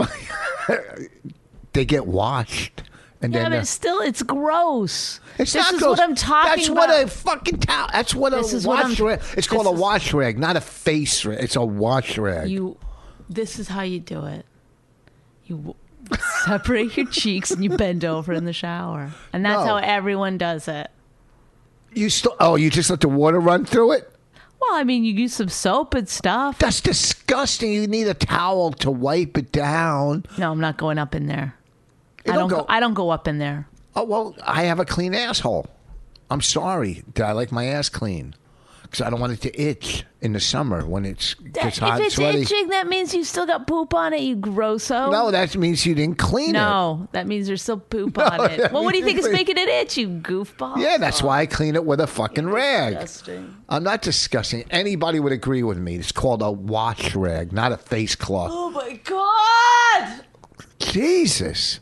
C: they get washed. And
E: Yeah,
C: then
E: but
C: uh,
E: still, it's gross.
C: it's
E: this
C: not
E: is
C: gross.
E: what I'm talking
C: That's
E: about.
C: what a fucking towel. That's what
E: This
C: a
E: is what
C: wash
E: I'm-
C: rag. It's
E: this
C: called a
E: is-
C: wash rag, not a face rag. It's a wash rag.
E: You, this is how you do it. You w- separate your cheeks and you bend over in the shower, and that's
C: No.
E: how everyone does it.
C: You still? Oh, you just let the water run through it?
E: Well, I mean, you use some soap and stuff.
C: That's disgusting. You need a towel to wipe it down.
E: No, I'm not going up in there.
C: You
E: I
C: don't
E: don't.
C: go-
E: Go, I don't go up in there.
C: Oh, well, I have a clean asshole. I'm sorry that I like my ass clean. Because I don't want it to itch in the summer when it's gets hot
E: if it's
C: and sweaty.
E: itching, that means you still got poop on it. You grosso.
C: No, that means you didn't clean it.
E: No, that means there's still poop
C: No,
E: on it.
C: that
E: Well, what do you
C: means
E: think is
C: you
E: making it itch? You goofball.
C: Yeah, that's why I clean it with a fucking rag.
E: Disgusting.
C: I'm not disgusting. Anybody would agree with me. It's called a wash rag, not a face cloth.
E: Oh my god!
C: Jesus.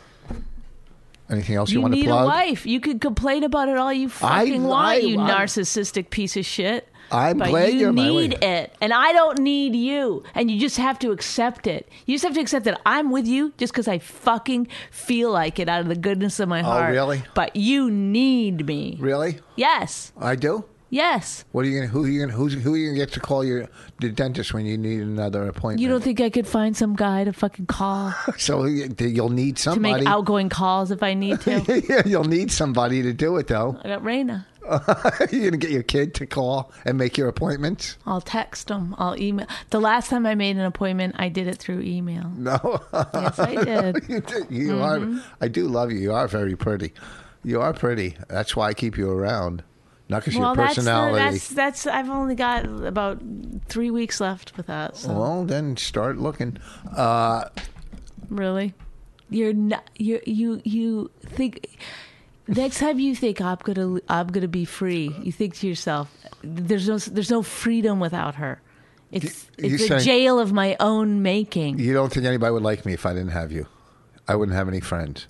C: Anything else you,
E: You
C: want to
E: need
C: plug?
E: a wife. You can complain about it all you
C: I-
E: fucking
C: I-
E: want, you
C: I'm-
E: narcissistic piece of shit.
C: I'm
E: but
C: glad
E: you
C: you're my
E: need
C: wife.
E: it, and I don't need you. And you just have to accept it. You just have to accept that I'm with you just because I fucking feel like it out of the goodness of my heart.
C: Oh, really?
E: But you need me.
C: Really?
E: Yes.
C: I do?
E: Yes.
C: What are you gonna? Who are you gonna? Who's who are you gonna get to call your the dentist when you need another appointment?
E: You don't think I could find some guy to fucking call
C: so? you- You'll need
E: to
C: somebody.
E: make outgoing calls if I need to?
C: yeah, you'll need somebody to do it though.
E: I got Raina.
C: You're gonna get your kid to call and make your appointments.
E: I'll text him. I'll email. The last time I made an appointment, I did it through email.
C: No,
E: Yes, I did.
C: you, do- you
E: Mm-hmm.
C: are. I do love you. You are very pretty. You are pretty. That's why I keep you around. Not because
E: Well,
C: your
E: that's, the,
C: personality.
E: that's that's. I've only got about three weeks left with that. So
C: Well, then start looking. Uh,
E: really, you're not. You you you think. Next time you think I'm gonna I'm gonna be free, you think to yourself, "There's no there's no freedom without her. It's
C: You- you
E: it's a
C: say-
E: jail of my own making."
C: you don't think anybody would like me if I didn't have you? I wouldn't have any friends.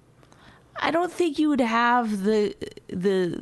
E: I don't think you would have the the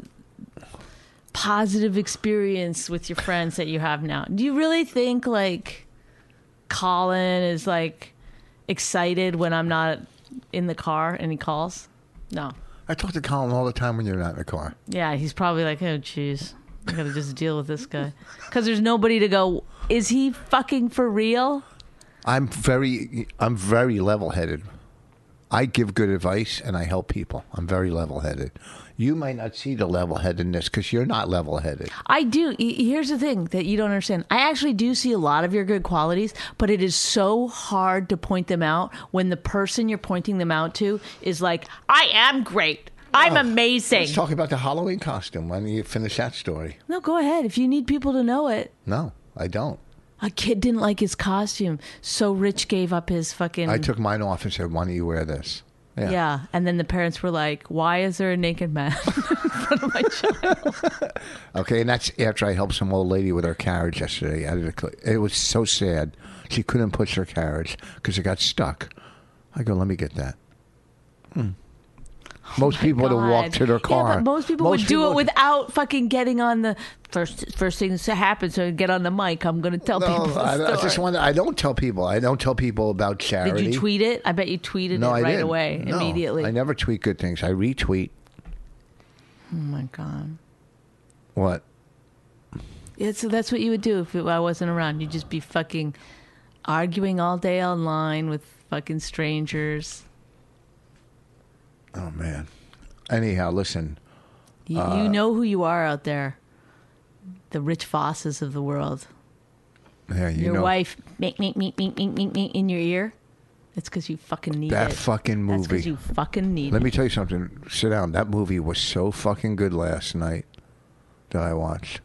E: positive experience with your friends that you have now. Do you really think like Colin is like excited when I'm not in the car and he calls? No.
C: I talk to Colin all the time when you're not in the car.
E: Yeah, he's probably like, oh, jeez, I gotta just deal with this guy because there's nobody to go. Is he fucking for real?
C: I'm very, I'm very level-headed. I give good advice and I help people. I'm very level-headed. You might not see the level-headedness because you're not level-headed.
E: I do. E- Here's the thing that you don't understand. I actually do see a lot of your good qualities, but it is so hard to point them out when the person you're pointing them out to is like, I am great. I'm
C: Oh,
E: amazing.
C: Let's talk about the Halloween costume. Why don't you finish that story?
E: No, go ahead. If you need people to know it.
C: No, I don't.
E: A kid didn't like his costume, so Rich gave up his fucking...
C: I took mine off and said, why don't you wear this? Yeah.
E: Yeah, and then the parents were like, why is there a naked man in front of my child?
C: Okay, and that's after I helped some old lady with her carriage yesterday. I did a, cl- it was so sad. She couldn't push her carriage because it got stuck. I go, let me get that. Hmm. Most people would have walked to their car.
E: Yeah, but most people
C: Most
E: would do
C: people
E: it
C: would-
E: without fucking getting on the first first thing that happens. So I get on the mic. I'm going to tell
C: No,
E: people the
C: I, I just
E: story.
C: want. I don't tell people. I don't tell people about charity.
E: Did you tweet it? I bet you tweeted
C: No,
E: it
C: I
E: right
C: didn't.
E: away,
C: No,
E: immediately.
C: I never tweet good things. I retweet.
E: Oh my god!
C: What?
E: Yeah, so that's what you would do if it, I wasn't around. You'd just be fucking arguing all day online with fucking strangers.
C: Oh man. Anyhow, listen.
E: You,
C: Uh,
E: you know who you are out there. The Rich Vosses of the world.
C: Yeah, you
E: Your
C: know
E: wife, meek, meek, meek, meek, meek, meek, meek, in your ear. It's because you fucking need
C: that
E: it.
C: fucking
E: That's
C: movie.
E: because you fucking need
C: Let
E: it.
C: me tell you something. Sit down. That movie was so fucking good last night that I watched.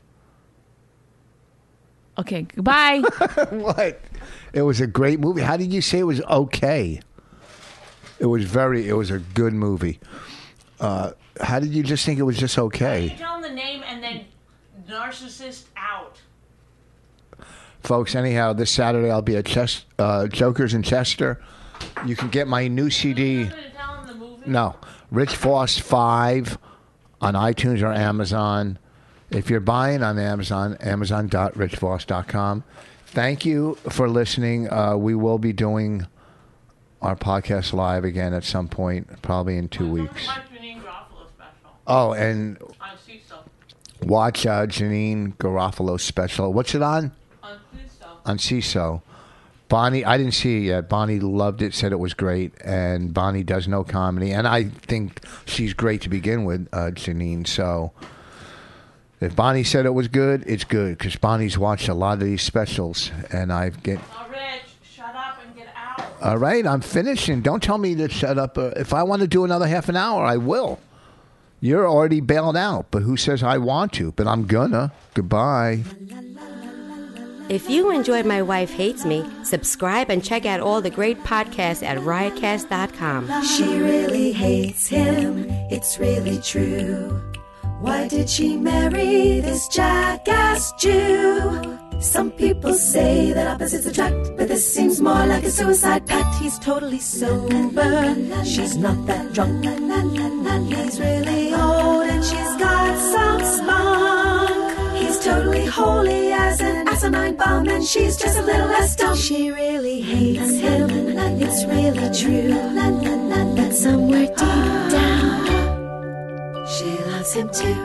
E: Okay, goodbye.
C: What? It was a great movie. How did you say it was okay? It was very. It was a good movie. Uh, how did you just think it was just
D: You
C: okay,
D: tell them the name and then narcissist out.
C: folks? Anyhow, this Saturday I'll be at Chest, uh, Jokers in Chester. You can get my new C D.
D: You're going to tell them the movie?
C: No, Rich Voss five on iTunes or Amazon. If you're buying on Amazon, amazon dot rich voss dot com. Thank you for listening. Uh, we will be doing our podcast live again at some point, probably in two weeks.
D: Watch Janine Garofalo special
C: Oh, and
D: on CISO.
C: watch uh, Janine Garofalo special. What's it on?
D: On CISO.
C: On C I S O. Bonnie, I didn't see it yet. Bonnie loved it, said it was great, and Bonnie does know comedy, and I think she's great to begin with, uh, Janine. So if Bonnie said it was good, it's good, because Bonnie's watched a lot of these specials, and I get.
D: Now, Rich, shut up and get out.
C: All right, I'm finishing. Don't tell me to shut up. Uh, if I want to do another half an hour, I will. You're already bailed out, but who says I want to? But I'm gonna. Goodbye.
A: If you enjoyed My Wife Hates Me, subscribe and check out all the great podcasts at riot cast dot com.
B: She really hates him, it's really true. Why did she marry this jackass Jew? Some people say that opposites attract, but this seems more like a suicide pact. He's totally sober, she's not that drunk. He's really old and she's got some spunk. He's totally holy as an asinine bomb, and she's just a little less dumb. She really hates him, it's really true. But somewhere deep down, she loves him too.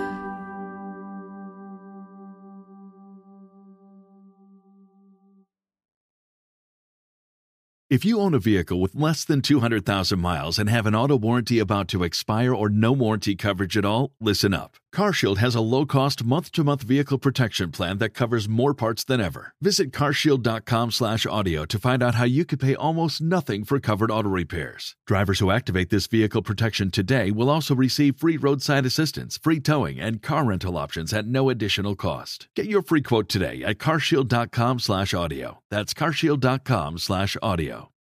G: If you own a vehicle with less than two hundred thousand miles and have an auto warranty about to expire or no warranty coverage at all, listen up. CarShield has a low-cost month-to-month vehicle protection plan that covers more parts than ever. Visit carshield.com slash audio to find out how you could pay almost nothing for covered auto repairs. Drivers who activate this vehicle protection today will also receive free roadside assistance, free towing, and car rental options at no additional cost. Get your free quote today at carshield.com slash audio. That's carshield.com slash audio.